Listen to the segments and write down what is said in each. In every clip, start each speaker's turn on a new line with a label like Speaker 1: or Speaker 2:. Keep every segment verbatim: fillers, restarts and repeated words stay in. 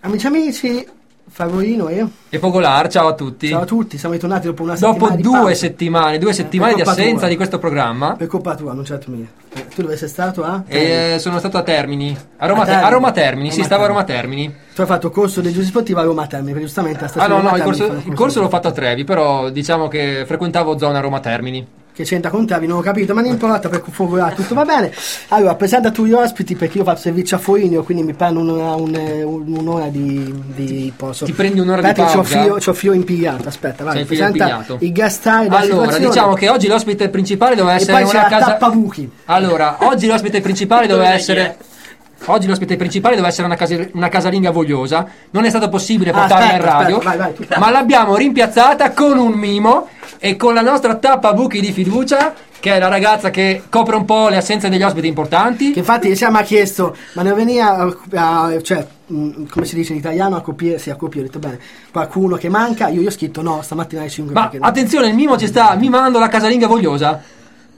Speaker 1: Amici amici, Favorino e...
Speaker 2: E Pogolar, ciao a tutti.
Speaker 1: Ciao a tutti, siamo ritornati dopo una
Speaker 2: dopo
Speaker 1: settimana
Speaker 2: due
Speaker 1: di pausa.
Speaker 2: settimane, due settimane di assenza tua. di questo programma.
Speaker 1: Per colpa tua, non certo mia. Eh, tu dove sei stato? A?
Speaker 2: Eh, sono stato a Termini. A Roma,
Speaker 1: a Termini,
Speaker 2: a Roma Termini,
Speaker 1: Roma
Speaker 2: sì, stavo
Speaker 1: Termini.
Speaker 2: a Roma Termini.
Speaker 1: Tu hai fatto corso dei giusti sportivi a Roma Termini, perché giustamente la
Speaker 2: Ah no, no, il corso,
Speaker 1: il
Speaker 2: il corso l'ho fatto a Trevi, però diciamo che frequentavo zona Roma Termini.
Speaker 1: Che c'entra con Trevi, non ho capito, ma non importa, per configurare tutto va bene. Allora, presenta tu gli ospiti, perché io faccio servizio a Foligno, quindi mi prendo un'ora, un, un'ora di, di posso.
Speaker 2: Ti prendi un'ora
Speaker 1: aspetta,
Speaker 2: di pausa?
Speaker 1: C'ho filo, c'ho filo impigliato, aspetta, vai,
Speaker 2: Sei filo
Speaker 1: presenta
Speaker 2: impigliato.
Speaker 1: il guest star della
Speaker 2: Allora,
Speaker 1: situazione.
Speaker 2: diciamo che oggi l'ospite principale doveva
Speaker 1: E
Speaker 2: essere
Speaker 1: poi c'è
Speaker 2: una
Speaker 1: la
Speaker 2: casa...
Speaker 1: tappabuchi.
Speaker 2: Allora, oggi l'ospite principale doveva essere... Oggi l'ospite principale doveva essere una, casa, una casalinga vogliosa. Non è stato possibile
Speaker 1: Ah,
Speaker 2: portarla
Speaker 1: aspetta,
Speaker 2: in radio,
Speaker 1: aspetta, vai, vai, tu.
Speaker 2: ma l'abbiamo rimpiazzata con un mimo e con la nostra tappabuchi di fiducia, che è la ragazza che copre un po' le assenze degli ospiti importanti.
Speaker 1: Che infatti ci ha chiesto, ma ne veniva a, a- cioè, mh, come si dice in italiano, a copiare, sì, a copiare, ho detto bene, qualcuno che manca, io gli ho scritto no, stamattina alle cinque.
Speaker 2: Ma
Speaker 1: perché no.
Speaker 2: attenzione, il mimo ci sta mimando la casalinga vogliosa.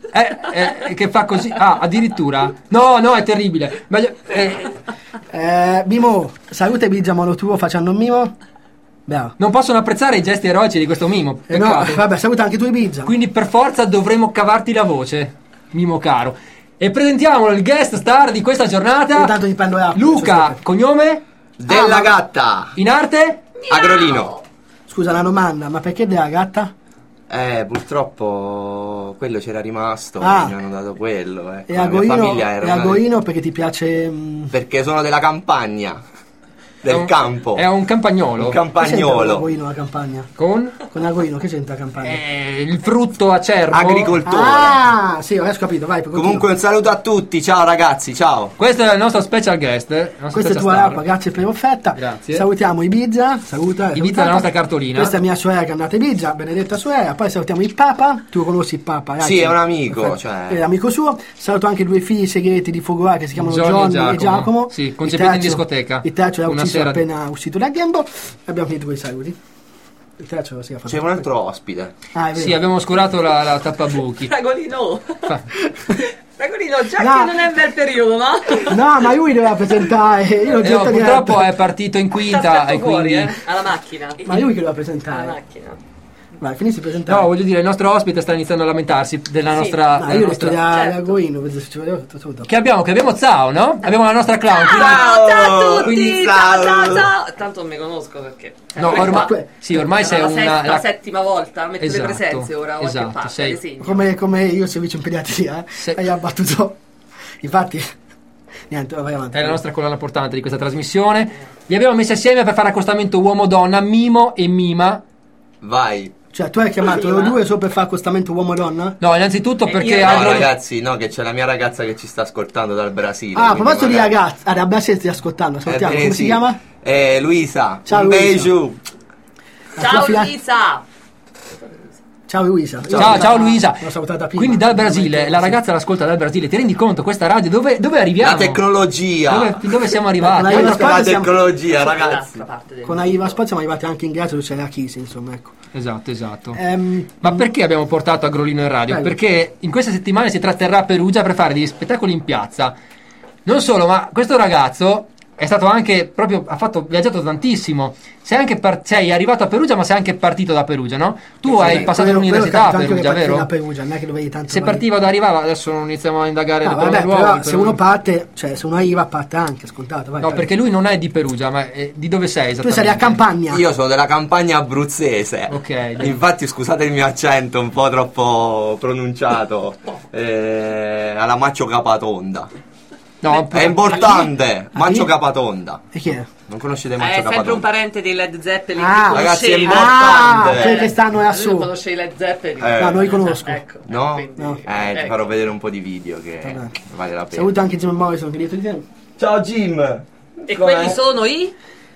Speaker 2: Eh, eh, che fa così. Ah, addirittura. No, no, è terribile. Meglio- eh,
Speaker 1: Eh, Mimo, salute Bigia mono tuo facendo un mimo. Bravo.
Speaker 2: non possono apprezzare i gesti eroici di questo mimo.
Speaker 1: Eh, no,
Speaker 2: Peccato.
Speaker 1: vabbè, saluta anche tu Ibiza.
Speaker 2: Quindi per forza dovremo cavarti la voce, mimo caro. E presentiamo il guest star di questa giornata.
Speaker 1: Intanto ti prendo l'acqua,
Speaker 2: Luca,
Speaker 1: aspetta.
Speaker 2: cognome?
Speaker 3: Della
Speaker 1: Ah, ma-
Speaker 3: gatta
Speaker 2: In arte?
Speaker 3: Agrolino.
Speaker 1: Scusa una domanda, ma perché della gatta?
Speaker 3: Eh, purtroppo quello c'era rimasto,
Speaker 1: Ah.
Speaker 3: mi hanno dato quello. Ecco.
Speaker 1: E
Speaker 3: La mia
Speaker 1: Agoino,
Speaker 3: famiglia
Speaker 1: e
Speaker 3: era una-
Speaker 1: Agoino perché ti piace... mh,
Speaker 3: perché sono della campagna,
Speaker 2: È
Speaker 3: del
Speaker 2: un-
Speaker 3: campo.
Speaker 2: È un campagnolo.
Speaker 3: Un
Speaker 1: che c'entra
Speaker 3: campagnolo.
Speaker 1: Agoino la campagna?
Speaker 2: Con
Speaker 1: Con Agoino, che c'entra la campagna?
Speaker 2: eh, il frutto acerbo.
Speaker 3: Agricoltore.
Speaker 1: Ah, sì, adesso ho capito, vai. continua.
Speaker 3: Comunque un saluto a tutti, ciao ragazzi, ciao.
Speaker 2: Questo è il nostro special guest. il nostro
Speaker 1: Questa è
Speaker 2: special
Speaker 1: tua
Speaker 2: star.
Speaker 1: l'acqua, grazie per l'offerta.
Speaker 2: Grazie.
Speaker 1: Salutiamo Ibiza, saluta.
Speaker 2: Ibiza è la nostra cartolina.
Speaker 1: Questa è mia sorella che è andata a Ibiza, benedetta sorella. Poi salutiamo il Papa, tu conosci il Papa? ragazzi?
Speaker 3: Sì, è un amico,
Speaker 1: Perfetto.
Speaker 3: cioè-
Speaker 1: È amico suo. Saluto anche due figli segreti di Fogolà che si chiamano
Speaker 2: Johnny e
Speaker 1: Johnny,
Speaker 2: Giacomo.
Speaker 1: e Giacomo.
Speaker 2: Sì,
Speaker 1: Il
Speaker 2: concepiti in
Speaker 1: terzo-
Speaker 2: discoteca.
Speaker 1: Il terzo l'ha
Speaker 2: Una
Speaker 1: ucciso
Speaker 2: sera-
Speaker 1: appena uscito da Gambo. Abbiamo finito con i saluti. Il terzo si è fatto.
Speaker 3: C'è un altro ospite.
Speaker 1: Ah, è vero.
Speaker 2: Sì, abbiamo oscurato la, la tappabuchi.
Speaker 4: Fragolino.
Speaker 2: Fa-
Speaker 4: Fragolino, già
Speaker 1: No.
Speaker 4: che non è un bel periodo, no?
Speaker 1: No, ma lui doveva presentare. Io non
Speaker 2: Eh,
Speaker 1: c'entro
Speaker 2: no, purtroppo
Speaker 1: niente.
Speaker 2: è partito in quinta
Speaker 4: T'aspetto
Speaker 2: e
Speaker 4: fuori,
Speaker 2: quindi...
Speaker 4: eh, alla macchina.
Speaker 1: Ma è lui che doveva
Speaker 4: Alla
Speaker 1: presentare.
Speaker 4: macchina.
Speaker 1: Vai, finisci di presentare.
Speaker 2: No, voglio dire, il nostro ospite sta iniziando a lamentarsi della
Speaker 4: Sì.
Speaker 2: nostra...
Speaker 1: No,
Speaker 2: della
Speaker 1: io ho
Speaker 2: nostra-
Speaker 1: detto da
Speaker 4: certo.
Speaker 1: Agoino, vedo se ci volevo tutto, tutto.
Speaker 2: Che abbiamo? Che abbiamo Zao, no? Abbiamo la nostra clown. quindi-
Speaker 4: Ciao, ciao a tutti!
Speaker 3: Quindi-
Speaker 4: Ciao, ciao, ciao! Tanto non mi conosco perché...
Speaker 2: No,
Speaker 4: Ecco
Speaker 2: ormai,
Speaker 4: qua.
Speaker 2: sì, ormai
Speaker 4: È
Speaker 2: sei
Speaker 4: la
Speaker 2: una...
Speaker 4: sesta,
Speaker 2: la-
Speaker 4: settima volta, metto
Speaker 2: Esatto,
Speaker 4: le presenze ora, qualche
Speaker 2: esatto,
Speaker 4: parte,
Speaker 2: sei-
Speaker 4: ad esempio.
Speaker 1: Come, come io servizio in pediatria, eh?
Speaker 2: Se-
Speaker 1: hai abbattuto. Infatti, niente, vai avanti.
Speaker 2: È la nostra colonna portante di questa trasmissione. Li abbiamo messi assieme per fare accostamento uomo-donna, Mimo e Mima.
Speaker 3: Vai.
Speaker 1: Cioè, tu hai chiamato loro due solo per fare accostamento uomo-donna?
Speaker 2: No, innanzitutto
Speaker 4: Eh,
Speaker 2: perché...
Speaker 4: io-
Speaker 3: No,
Speaker 2: Agro-
Speaker 3: ragazzi, no, che c'è la mia ragazza che ci sta ascoltando dal Brasile.
Speaker 1: Ah, a
Speaker 3: quindi
Speaker 1: proposito di
Speaker 3: magari-
Speaker 1: ragazzi, ah, da Brasile stai ascoltando, salutiamo,
Speaker 3: Eh,
Speaker 1: come
Speaker 3: bene,
Speaker 1: si
Speaker 3: sì.
Speaker 1: chiama?
Speaker 3: Eh, Luisa.
Speaker 1: Ciao,
Speaker 3: un
Speaker 1: Luisa.
Speaker 3: beijo.
Speaker 1: La
Speaker 4: Ciao
Speaker 1: tua figlia-
Speaker 4: Luisa!
Speaker 1: Ciao Luisa.
Speaker 2: Ciao, ciao Luisa.
Speaker 1: L'ho salutata prima.
Speaker 2: Quindi dal Brasile,
Speaker 1: Veramente,
Speaker 2: la
Speaker 1: sì.
Speaker 2: ragazza l'ascolta dal Brasile. Ti rendi conto questa radio dove, dove arriviamo?
Speaker 3: La tecnologia.
Speaker 2: Dove, dove siamo arrivati?
Speaker 1: La-
Speaker 3: Questa è la
Speaker 1: Sport siamo-
Speaker 3: tecnologia, ragazzi.
Speaker 4: L'altra parte del
Speaker 1: Con Aiva Sport siamo arrivati anche in Grecia dove c'è la Chisi, insomma, ecco.
Speaker 2: Esatto, esatto.
Speaker 1: Ehm,
Speaker 2: Ma perché abbiamo portato Agrolino in radio?
Speaker 1: Bello.
Speaker 2: Perché in queste settimane si tratterrà a Perugia per fare degli spettacoli in piazza. Non solo, ma questo ragazzo è stato anche proprio, ha fatto viaggiato tantissimo. Sei anche par- sei arrivato a Perugia, ma sei anche partito da Perugia, no? Tu hai
Speaker 1: Sì,
Speaker 2: passato
Speaker 1: quello-
Speaker 2: l'università a
Speaker 1: quello ho capito
Speaker 2: Perugia,
Speaker 1: anche che
Speaker 2: vero?
Speaker 1: partivi da Perugia, non è che dovevi tanto
Speaker 2: Se
Speaker 1: vai-
Speaker 2: partiva da arrivava, adesso non iniziamo a indagare
Speaker 1: No,
Speaker 2: le
Speaker 1: vabbè,
Speaker 2: parole
Speaker 1: però
Speaker 2: luoghi,
Speaker 1: se
Speaker 2: però-
Speaker 1: uno parte, cioè se uno arriva parte anche, scontato. Vai,
Speaker 2: No,
Speaker 1: vai.
Speaker 2: perché lui non è di Perugia, ma è- di dove sei
Speaker 1: tu
Speaker 2: esattamente?
Speaker 1: sei a Campagna.
Speaker 3: Io sono della campagna abruzzese.
Speaker 2: Ok.
Speaker 3: Infatti, scusate il mio accento un po' troppo pronunciato. Eh, alla Maccio Capatonda.
Speaker 2: No,
Speaker 3: È importante.
Speaker 1: A chi?
Speaker 3: Maccio Capatonda.
Speaker 1: E chi è?
Speaker 3: Non conoscete
Speaker 4: Eh,
Speaker 3: Maccio
Speaker 4: è sempre un
Speaker 3: Capatonda?
Speaker 4: parente dei Led Zeppelin.
Speaker 1: Ah,
Speaker 4: che
Speaker 3: ragazzi, è
Speaker 4: conoscevi.
Speaker 3: importante.
Speaker 1: Ah, quelli che stanno
Speaker 4: Tu
Speaker 1: lassù.
Speaker 4: conosci i Led Zeppelin?
Speaker 3: Eh.
Speaker 1: No, non li conosco.
Speaker 4: Ecco.
Speaker 3: No?
Speaker 4: quindi-
Speaker 1: No.
Speaker 3: Eh, ti
Speaker 4: ecco.
Speaker 3: farò vedere un po' di video che
Speaker 1: Vabbè.
Speaker 3: vale la pena.
Speaker 1: Saluto anche Jim Morrison che è dietro di te.
Speaker 3: Ciao Jim.
Speaker 4: E quelli sono i?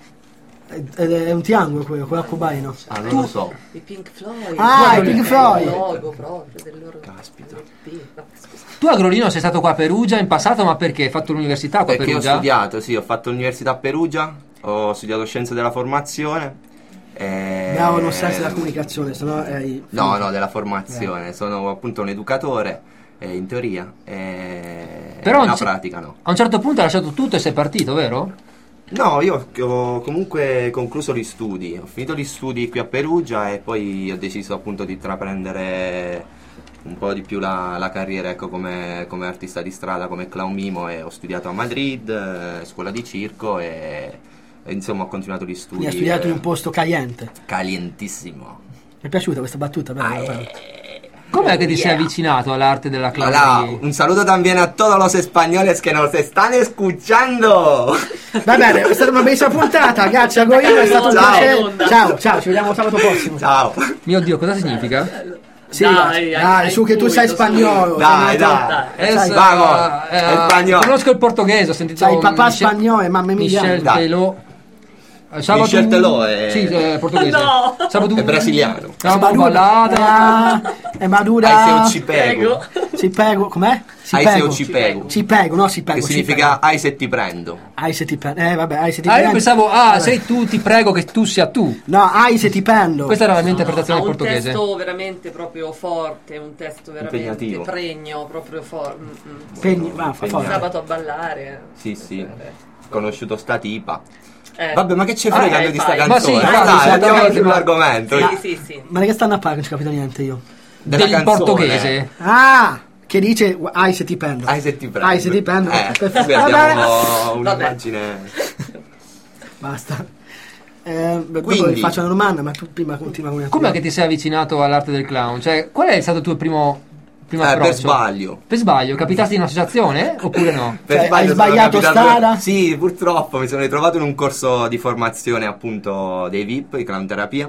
Speaker 1: È, è un triangolo quello, con l'arcobaleno.
Speaker 3: Ah, non lo so.
Speaker 4: I Pink Floyd.
Speaker 1: Ah,
Speaker 2: i Pink
Speaker 1: Floyd.
Speaker 4: Il logo proprio del loro...
Speaker 3: Caspita.
Speaker 4: Vabbè, scusa.
Speaker 2: tu Agrolino sei stato qua a Perugia in passato, ma perché? Hai fatto l'università qua a
Speaker 3: Perché ho
Speaker 2: Perugia?
Speaker 3: studiato, sì, ho fatto l'università a Perugia, ho studiato scienze della formazione. E...
Speaker 1: Bravo, non sai se la comunicazione, sennò è...
Speaker 3: No, no, della formazione. Sono appunto un educatore, eh, in teoria. E...
Speaker 2: Però
Speaker 3: nella
Speaker 2: c-
Speaker 3: pratica no.
Speaker 2: A un certo punto hai lasciato tutto e sei partito, vero?
Speaker 3: No, io ho comunque concluso gli studi, ho finito gli studi qui a Perugia e poi ho deciso appunto di intraprendere un po' di più la, la carriera, ecco, come, come artista di strada, come clown mimo, e ho studiato a Madrid, eh, scuola di circo e, e insomma ho continuato gli studi.
Speaker 1: Mi ha studiato
Speaker 3: eh,
Speaker 1: in un posto caliente.
Speaker 3: Calientissimo.
Speaker 1: Mi è piaciuta questa battuta? Bella,
Speaker 3: Ah,
Speaker 1: bella.
Speaker 3: eh.
Speaker 2: Com'è che ti sei avvicinato all'arte della
Speaker 3: Hola,
Speaker 2: clowneria?
Speaker 3: un saluto también a todos los españoles que nos están escuchando.
Speaker 1: Va bene, è stata una bellissima puntata, grazie a Goino, è stato un
Speaker 3: Ciao.
Speaker 1: piacere. Ciao, ciao, ci vediamo sabato prossimo.
Speaker 3: Ciao.
Speaker 2: Mio Dio, cosa significa?
Speaker 1: Sì,
Speaker 4: Dai,
Speaker 1: dai,
Speaker 4: hai-
Speaker 1: dai,
Speaker 4: hai
Speaker 1: su che tu sei
Speaker 4: subito,
Speaker 1: spagnolo.
Speaker 3: Dai,
Speaker 1: sei
Speaker 3: dai.
Speaker 1: nato-
Speaker 2: Eh,
Speaker 1: Sai,
Speaker 2: sa-
Speaker 3: vamos,
Speaker 2: eh,
Speaker 3: è spagnolo.
Speaker 2: Conosco il portoghese, ho sentito
Speaker 1: Sai, papà
Speaker 2: Michel-
Speaker 1: spagnolo e mamma emiliano.
Speaker 2: Michel
Speaker 3: Dai.
Speaker 2: Teló. Eh, Sabato-
Speaker 3: Michel Teló è-
Speaker 2: Sì, è portoghese.
Speaker 4: No.
Speaker 2: Sabato-
Speaker 3: È brasiliano.
Speaker 2: Siamo ballata.
Speaker 1: È madura.
Speaker 3: Ai se o ci pego.
Speaker 1: Si pego, com'è? Si
Speaker 3: Ai se
Speaker 1: pego.
Speaker 3: o ci pego.
Speaker 1: Si pego, no, si pego.
Speaker 3: Che
Speaker 1: si
Speaker 3: significa
Speaker 1: pego.
Speaker 3: ai se ti prendo.
Speaker 1: Ai se ti prendo. Eh, vabbè, ai se ti
Speaker 2: Ah, io
Speaker 1: prendo.
Speaker 2: pensavo, ah,
Speaker 1: Vabbè.
Speaker 2: sei tu, ti prego che tu sia tu.
Speaker 1: No, ai se ti prendo.
Speaker 2: Questa era la mia
Speaker 4: No,
Speaker 2: interpretazione
Speaker 4: ha
Speaker 2: in
Speaker 4: un
Speaker 2: portoghese.
Speaker 4: testo veramente proprio forte, un testo veramente
Speaker 3: Impegnativo.
Speaker 4: pregno, proprio forte.
Speaker 1: Pegni, va, fa forte.
Speaker 4: Sabato a ballare.
Speaker 3: Sì, sì. Conosciuto sta tipa.
Speaker 4: Eh.
Speaker 3: Vabbè, ma che ci
Speaker 4: Ah,
Speaker 3: frega
Speaker 4: eh,
Speaker 3: noi di sta
Speaker 4: vai.
Speaker 2: Ma sì,
Speaker 3: canzone?
Speaker 2: infatti,
Speaker 3: Dai,
Speaker 2: sì,
Speaker 3: andiamo
Speaker 2: ovviamente, ma-
Speaker 3: sull'argomento.
Speaker 4: Sì, sì, sì.
Speaker 1: Ma di che stanno a parlare? Non ci ho capito niente io.
Speaker 3: Della
Speaker 2: Del
Speaker 3: canzone.
Speaker 2: portoghese.
Speaker 1: Ah, che dice ai se ti prendo.
Speaker 3: Ai se ti prendo.
Speaker 1: Ai se ti prendo.
Speaker 3: Eh,
Speaker 1: Perfetto.
Speaker 3: qui
Speaker 1: Vabbè.
Speaker 3: abbiamo un'immagine.
Speaker 1: Basta. Eh, beh, dopo
Speaker 3: Quindi-
Speaker 1: vi faccio una domanda, ma tu prima continua con il
Speaker 2: Com'è che ti sei avvicinato all'arte del clown? Cioè, qual è stato il tuo primo, primo
Speaker 3: Eh,
Speaker 2: approccio?
Speaker 3: per sbaglio.
Speaker 2: Per sbaglio? Capitasti in un'associazione oppure no?
Speaker 3: Per
Speaker 1: Cioè, hai
Speaker 3: sono
Speaker 1: sbagliato
Speaker 3: capitato-
Speaker 1: strada?
Speaker 3: Sì, purtroppo mi sono ritrovato in un corso di formazione appunto dei V I P, di clown terapia,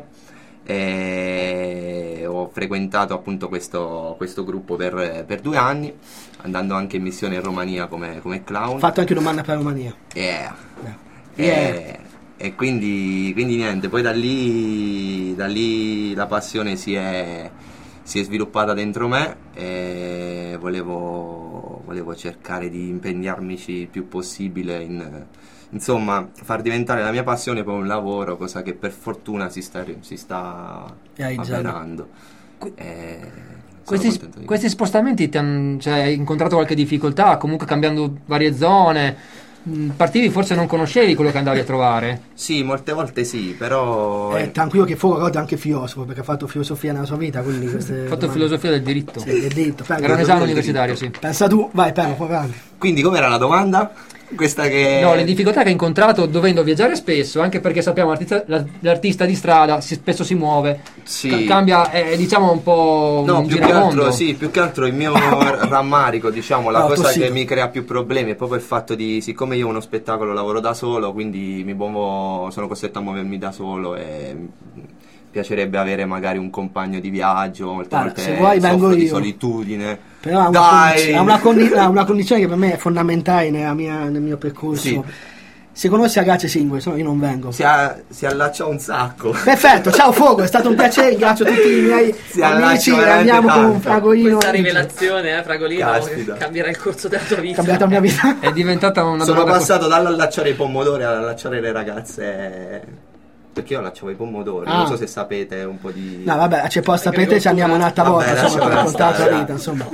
Speaker 3: e ho frequentato appunto questo, questo gruppo per, per due anni, andando anche in missione in Romania come, come clown.
Speaker 1: Ho fatto anche domanda per Romania.
Speaker 3: Yeah.
Speaker 1: Yeah.
Speaker 3: E, e quindi, quindi niente, poi da lì, da lì la passione si è, si è sviluppata dentro me e volevo, volevo cercare di impegnarmici il più possibile in, insomma, far diventare la mia passione poi un lavoro, cosa che per fortuna si sta, si sta
Speaker 1: Realizzando.
Speaker 3: avverando. E sono
Speaker 2: Questi,
Speaker 3: contento di
Speaker 2: questi spostamenti ti han, cioè, hai incontrato qualche difficoltà? Comunque cambiando varie zone? Mh, Partivi, forse non conoscevi quello che andavi a trovare?
Speaker 3: Sì, molte volte sì, però
Speaker 1: Eh, tranquillo che Fuoco Rodd è anche filosofo, perché ha fatto filosofia nella sua vita, quindi queste
Speaker 2: Ho fatto
Speaker 1: domande-
Speaker 2: filosofia del diritto.
Speaker 1: Sì, è detto. Prego.
Speaker 2: Era un esame
Speaker 3: del
Speaker 2: universitario, sì.
Speaker 3: diritto.
Speaker 1: Pensa tu, vai, prego, poi parli.
Speaker 3: quindi com'era la domanda? Questa che
Speaker 2: No, le difficoltà che hai incontrato dovendo viaggiare spesso, anche perché sappiamo l'artista, la- l'artista di strada si- spesso si muove,
Speaker 3: Sì.
Speaker 2: ca- cambia, è diciamo un po'
Speaker 3: No,
Speaker 2: un
Speaker 3: più che
Speaker 2: giramondo.
Speaker 3: altro, sì, più che altro il mio rammarico, diciamo, la
Speaker 1: No,
Speaker 3: cosa
Speaker 1: tossito.
Speaker 3: che mi crea più problemi è proprio il fatto di, siccome io uno spettacolo lavoro da solo, quindi mi muovo, sono costretto a muovermi da solo e mi piacerebbe avere magari un compagno di viaggio, molte
Speaker 1: Guarda,
Speaker 3: volte
Speaker 1: se vuoi vengo
Speaker 3: soffro di
Speaker 1: io.
Speaker 3: solitudine.
Speaker 1: Però ha una,
Speaker 3: Dai!
Speaker 1: condiz- ha una, condi- ha una condizione che per me è fondamentale nella mia- nel mio percorso.
Speaker 3: Sì.
Speaker 1: Se conosci ragazze singole, se no io non vengo.
Speaker 3: Si, a- si allaccia un sacco.
Speaker 1: Perfetto, ciao Fuoco, è stato un piacere, ringrazio tutti i miei
Speaker 3: Si
Speaker 1: amici,
Speaker 3: allaccia veramente
Speaker 1: andiamo con un
Speaker 3: tanto.
Speaker 1: fragolino.
Speaker 4: Questa rivelazione, eh, Fragolino,
Speaker 3: Caspita.
Speaker 4: che cambierà il corso della tua vita.
Speaker 1: Cambiata la mia vita.
Speaker 2: È diventata una
Speaker 3: Sono
Speaker 2: domanda
Speaker 3: passato dall'allacciare i pomodori all'allacciare le ragazze. Perché io allacciavo i pomodori,
Speaker 1: Ah.
Speaker 3: non so se sapete un po' di.
Speaker 1: No, vabbè, c'è posta per
Speaker 4: Agricoltura.
Speaker 1: te, ci andiamo un'altra
Speaker 3: Vabbè,
Speaker 1: volta, insomma, per
Speaker 3: lasciamo
Speaker 1: raccontare la tua
Speaker 3: stare.
Speaker 1: vita, insomma.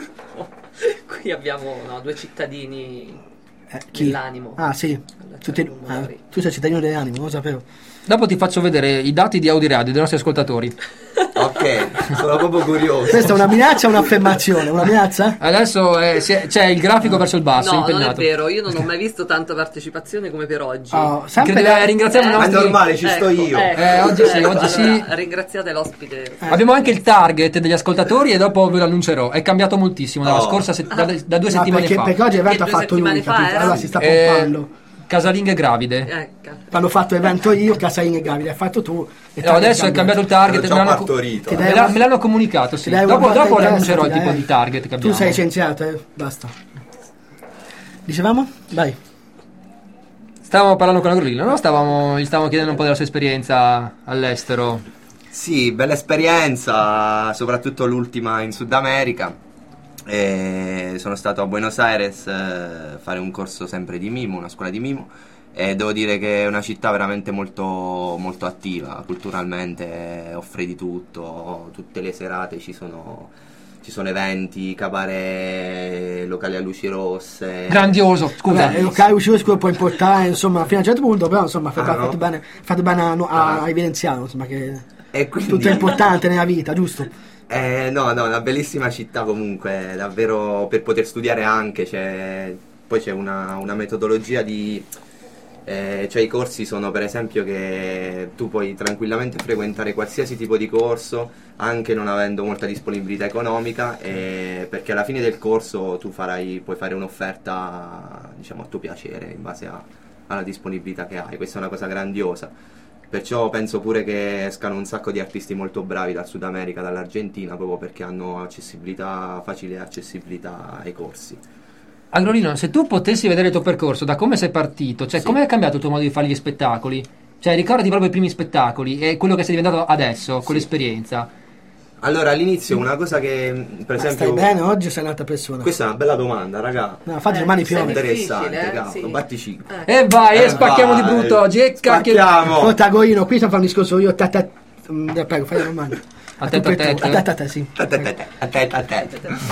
Speaker 4: Qui abbiamo no, due cittadini
Speaker 1: Eh, chi?
Speaker 4: dell'animo.
Speaker 1: Ah, sì. Tu, te-
Speaker 4: Allacciare i
Speaker 1: ah,
Speaker 4: pomodori.
Speaker 1: tu sei cittadino dell'animo, non lo sapevo.
Speaker 2: Dopo ti faccio vedere i dati di Audiradio dei nostri ascoltatori.
Speaker 3: Ok, sono proprio curioso.
Speaker 1: Questa è una minaccia o un'affermazione? Una minaccia?
Speaker 2: Adesso eh, si è- c'è il grafico verso il basso,
Speaker 4: No, non è
Speaker 2: impegnato.
Speaker 4: vero, io non ho mai visto tanta partecipazione come per oggi.
Speaker 1: Oh, sempre
Speaker 2: Credo-
Speaker 1: da-
Speaker 2: eh, ringraziamo i
Speaker 3: Ma è
Speaker 2: nostri...
Speaker 3: normale, ci sto
Speaker 4: Ecco,
Speaker 3: io.
Speaker 4: ecco,
Speaker 2: Eh, oggi sì,
Speaker 4: ecco,
Speaker 2: oggi sì.
Speaker 4: allora, ringraziate l'ospite.
Speaker 2: Abbiamo anche il target degli ascoltatori e dopo ve lo annuncerò. È cambiato moltissimo dalla
Speaker 3: Oh.
Speaker 2: scorsa se- da, da due
Speaker 1: No,
Speaker 2: settimane
Speaker 1: perché,
Speaker 2: fa.
Speaker 1: perché oggi l'evento ha
Speaker 4: Che due
Speaker 1: fatto lui,
Speaker 4: settimane fa
Speaker 1: capito?
Speaker 4: era?
Speaker 1: Allora si sta
Speaker 2: Eh,
Speaker 1: pompando.
Speaker 2: casalinghe gravide.
Speaker 4: Ecco.
Speaker 1: Quando ho fatto evento io, Casarini e Gavide, hai fatto tu. e
Speaker 2: No,
Speaker 1: te
Speaker 2: adesso è cambiato il target.
Speaker 3: L'ho già
Speaker 2: me l'hanno,
Speaker 3: partorito.
Speaker 1: Ti
Speaker 2: me
Speaker 1: dai
Speaker 2: l'ha-
Speaker 1: una-
Speaker 2: me l'hanno comunicato. Sì.
Speaker 1: Ti dai una
Speaker 2: Dopo,
Speaker 1: botta
Speaker 2: dopo
Speaker 1: in
Speaker 2: le
Speaker 1: testa,
Speaker 2: annuncerò
Speaker 1: ti
Speaker 2: il tipo
Speaker 1: dai.
Speaker 2: di target che
Speaker 1: Tu
Speaker 2: abbiamo.
Speaker 1: sei scienziato, eh? Basta. Dicevamo? Vai.
Speaker 2: Stavamo parlando con la Gorilla, no? Stavamo, gli stavamo chiedendo un po' della sua esperienza all'estero.
Speaker 3: Sì, bella esperienza, soprattutto l'ultima in Sud America. E sono stato a Buenos Aires a fare un corso sempre di mimo, una scuola di mimo. E devo dire che è una città veramente molto, molto attiva, culturalmente offre di tutto, tutte le serate ci sono, ci sono eventi, cabaret, locali a luci rosse.
Speaker 2: Grandioso, scusa.
Speaker 1: Vabbè, il locale a luci rosse può importare, insomma, fino a un certo punto, però insomma, fate,
Speaker 3: Ah, no?
Speaker 1: fate bene, fate bene a, a,
Speaker 3: Ah.
Speaker 1: a evidenziarlo, insomma, che
Speaker 3: E quindi,
Speaker 1: tutto è importante nella vita, giusto?
Speaker 3: Eh, no, no, una bellissima città comunque, davvero per poter studiare anche, c'è, poi c'è una, una metodologia di... Eh, cioè i corsi sono per esempio che tu puoi tranquillamente frequentare qualsiasi tipo di corso anche non avendo molta disponibilità economica eh, perché alla fine del corso tu farai, puoi fare un'offerta diciamo a tuo piacere in base a, alla disponibilità che hai, questa è una cosa grandiosa, perciò penso pure che escano un sacco di artisti molto bravi dal Sud America, dall'Argentina, proprio perché hanno accessibilità, facile accessibilità ai corsi.
Speaker 2: Agrolino, se tu potessi vedere il tuo percorso, da come sei partito, cioè
Speaker 3: Sì.
Speaker 2: come è cambiato il tuo modo di fare gli spettacoli? Cioè ricordati proprio i primi spettacoli e quello che sei diventato adesso, con
Speaker 3: Sì.
Speaker 2: l'esperienza.
Speaker 3: Allora all'inizio una cosa che per
Speaker 1: Ma
Speaker 3: esempio...
Speaker 1: stai bene oggi o sei un'altra persona?
Speaker 3: Questa è una bella domanda, raga.
Speaker 1: No, infatti
Speaker 4: Eh,
Speaker 1: domani
Speaker 4: sì,
Speaker 1: piove.
Speaker 3: Interessante,
Speaker 4: difficile, eh,
Speaker 3: cavolo,
Speaker 4: sì.
Speaker 3: batti cinque.
Speaker 4: Eh.
Speaker 2: E vai, e
Speaker 3: Eh,
Speaker 2: spacchiamo
Speaker 3: vai.
Speaker 2: di brutto oggi. E cacchio.
Speaker 3: Spacchiamo.
Speaker 1: Ascolta Goino, qui sto facendo un discorso io, te, te, mm, prego, fai la domanda.
Speaker 2: A te, a te,
Speaker 1: A te, a te, a te, sì.
Speaker 3: A te, a te, a te, a te.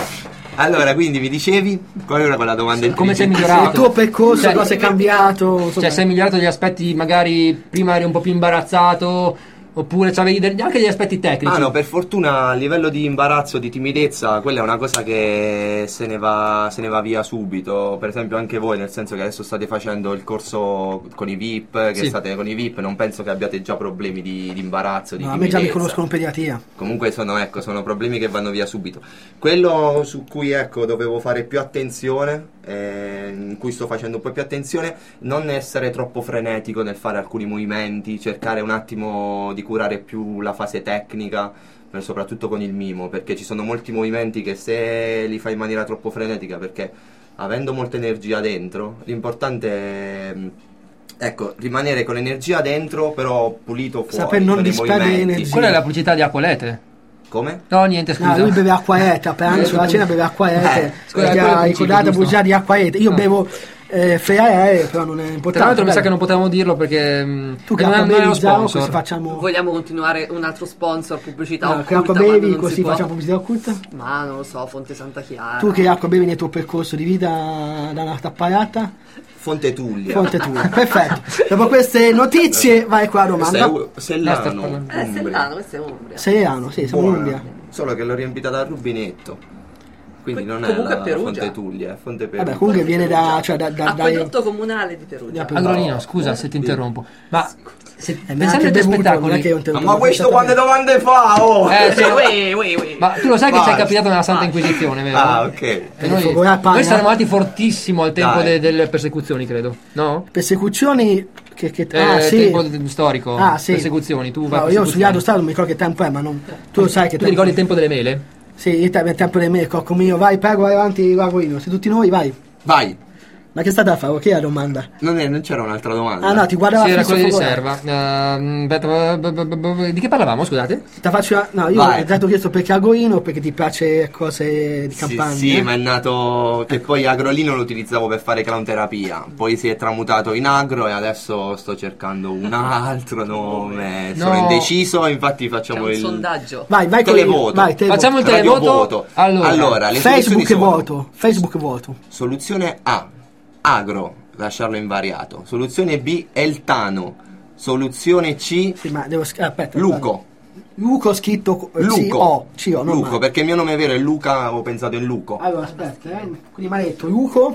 Speaker 3: Allora, quindi mi dicevi qual era quella domanda
Speaker 2: Come sei
Speaker 3: intelligente?
Speaker 2: migliorato?
Speaker 1: Il tuo percorso,
Speaker 2: Cioè,
Speaker 1: cosa è cambiato? insomma.
Speaker 2: Cioè sei migliorato degli aspetti, magari prima eri un po' più imbarazzato, oppure c'avevi degli- anche degli aspetti tecnici.
Speaker 3: Ah no, per fortuna a livello di imbarazzo, di timidezza, quella è una cosa che se ne va, se ne va via subito. Per esempio anche voi, nel senso che adesso state facendo il corso con i V I P, che
Speaker 2: Sì.
Speaker 3: state con i V I P, non penso che abbiate già problemi di, di imbarazzo, di
Speaker 1: No, a me già
Speaker 3: timidezza.
Speaker 1: mi conoscono in pediatria.
Speaker 3: Comunque sono, ecco, sono problemi che vanno via subito. Quello su cui ecco, dovevo fare più attenzione, eh, in cui sto facendo un po' più attenzione, non essere troppo frenetico nel fare alcuni movimenti, cercare un attimo di curare più la fase tecnica, eh, soprattutto con il mimo, perché ci sono molti movimenti che se li fai in maniera troppo frenetica, perché avendo molta energia dentro, l'importante è... Ecco, rimanere con l'energia dentro, però pulito fuori.
Speaker 1: Saper non
Speaker 3: con i
Speaker 1: disperdere
Speaker 3: movimenti.
Speaker 1: energia.
Speaker 2: Quella è la pubblicità di Acqualete.
Speaker 3: Come?
Speaker 2: No, niente, scusa.
Speaker 1: No, lui beve acquaete, a pranzo, sulla cena beve acquaete.
Speaker 3: Eh,
Speaker 2: scusa,
Speaker 1: perché
Speaker 2: quello
Speaker 1: ha
Speaker 2: è il
Speaker 1: ricordato
Speaker 2: principio,
Speaker 1: pubblicità di acquaete. Io
Speaker 2: No.
Speaker 1: bevo eh, Freaere, però non è importante.
Speaker 2: Tra l'altro mi sa
Speaker 1: dai.
Speaker 2: che non potevamo dirlo perché mh,
Speaker 1: Tu che
Speaker 2: non, è,
Speaker 1: acqua
Speaker 2: non è lo
Speaker 1: bevi, Zao,
Speaker 2: sponsor.
Speaker 1: così facciamo...
Speaker 4: Vogliamo continuare un altro sponsor, pubblicità
Speaker 1: No,
Speaker 4: occulta,
Speaker 1: che acqua
Speaker 4: quando
Speaker 1: bevi,
Speaker 4: non si
Speaker 1: così
Speaker 4: può?
Speaker 1: facciamo pubblicità occulta?
Speaker 4: Ma non lo so, Fonte Santa Chiara.
Speaker 1: Tu che acqua bevi nel tuo percorso di vita da una tapparata?
Speaker 3: Fonte Tullia.
Speaker 1: Fonte tua. Perfetto. Dopo queste notizie vai qua a
Speaker 3: Questo è
Speaker 1: domanda.
Speaker 3: U- Sellano.
Speaker 2: Dai, sto parlando.
Speaker 4: Eh,
Speaker 3: Umbria.
Speaker 4: Sellano, questo è Umbria.
Speaker 1: Seriano, sì, siamo in
Speaker 3: Buona.
Speaker 1: Umbria.
Speaker 3: Solo che l'ho riempita dal rubinetto. Quindi
Speaker 4: Que-
Speaker 3: non è
Speaker 4: comunque
Speaker 3: la
Speaker 4: è Perugia.
Speaker 3: Fonte Tullia, è Fonte Perugia.
Speaker 1: Vabbè, comunque viene da... Cioè, da, da, dai-
Speaker 4: Acquedotto comunale di Perugia.
Speaker 1: Da-
Speaker 2: Agrolino,
Speaker 3: No.
Speaker 2: scusa se ti interrompo. Ma se,
Speaker 1: Eh, mi ha
Speaker 2: pensando
Speaker 1: anche
Speaker 2: ai tuoi
Speaker 1: bevuto, non è che
Speaker 2: spettacoli...
Speaker 1: io non te lo
Speaker 3: Ma
Speaker 1: dico
Speaker 3: questo quante
Speaker 1: perfettamente.
Speaker 3: domande fa? Oh!
Speaker 2: Eh, sì,
Speaker 4: Ui, ui, ui.
Speaker 2: ma tu lo sai che
Speaker 3: Basta.
Speaker 2: sei capitato nella Santa Inquisizione, vero?
Speaker 3: Ah, ok.
Speaker 2: E
Speaker 1: Eh,
Speaker 2: noi,
Speaker 1: Focolare Paglia.
Speaker 2: noi saremmo andati fortissimo al tempo
Speaker 3: Dai.
Speaker 2: de- delle persecuzioni, credo. No?
Speaker 1: Persecuzioni che... che
Speaker 2: Eh,
Speaker 1: ah, sì.
Speaker 2: tempo de- storico.
Speaker 1: Ah, sì.
Speaker 2: Persecuzioni. Tu vai
Speaker 1: No, io ho
Speaker 2: persecuzioni.
Speaker 1: studiato stato, non mi ricordo che tempo è, ma non... Tu lo sai che
Speaker 2: Tu ti ricordi il tempo delle mele?
Speaker 1: Sì, il te- il tempo del me, cocco mio. Vai, prego, vai avanti, Guaguino. Se tutti noi, vai.
Speaker 3: Vai.
Speaker 1: Ma che state a fare? Che è la domanda?
Speaker 3: Non, è- non c'era un'altra domanda.
Speaker 1: Ah no, ti guardava
Speaker 2: Sì, era
Speaker 1: fisso
Speaker 2: quello di
Speaker 1: Focolare.
Speaker 2: riserva. Ehm, aspetta, b- b- b- b- di che parlavamo, scusate?
Speaker 1: Ti faccio una- No, io
Speaker 3: Vai.
Speaker 1: ho già chiesto perché Agoino, perché ti piace cose di
Speaker 3: Sì,
Speaker 1: campagna.
Speaker 3: sì,
Speaker 1: eh?
Speaker 3: ma è nato che poi agrolino lo utilizzavo per fare clown terapia, poi si è tramutato in agro e adesso sto cercando un altro nome. Sono
Speaker 2: No.
Speaker 3: indeciso, infatti
Speaker 4: C'è
Speaker 3: facciamo
Speaker 4: un
Speaker 3: il
Speaker 4: sondaggio.
Speaker 1: Vai, vai con
Speaker 3: televoto.
Speaker 1: vai, televoto.
Speaker 2: Facciamo il
Speaker 3: Radio
Speaker 2: televoto.
Speaker 3: voto.
Speaker 2: Allora,
Speaker 3: Allora, le
Speaker 1: Facebook
Speaker 3: soluzioni
Speaker 1: e
Speaker 3: sono:
Speaker 1: voto. Facebook e voto.
Speaker 3: soluzione A, agro, lasciarlo invariato. Soluzione B, eltano. Soluzione C,
Speaker 1: Sì, ma devo sch- aspetta.
Speaker 3: Luco.
Speaker 1: Luco scritto eh,
Speaker 3: Luco.
Speaker 1: C O, C O, non
Speaker 3: Luco,
Speaker 1: male.
Speaker 3: perché il mio nome vero è Luca, ho pensato in Luco.
Speaker 1: Allora, aspetta, eh. Quindi mi ha detto Luco,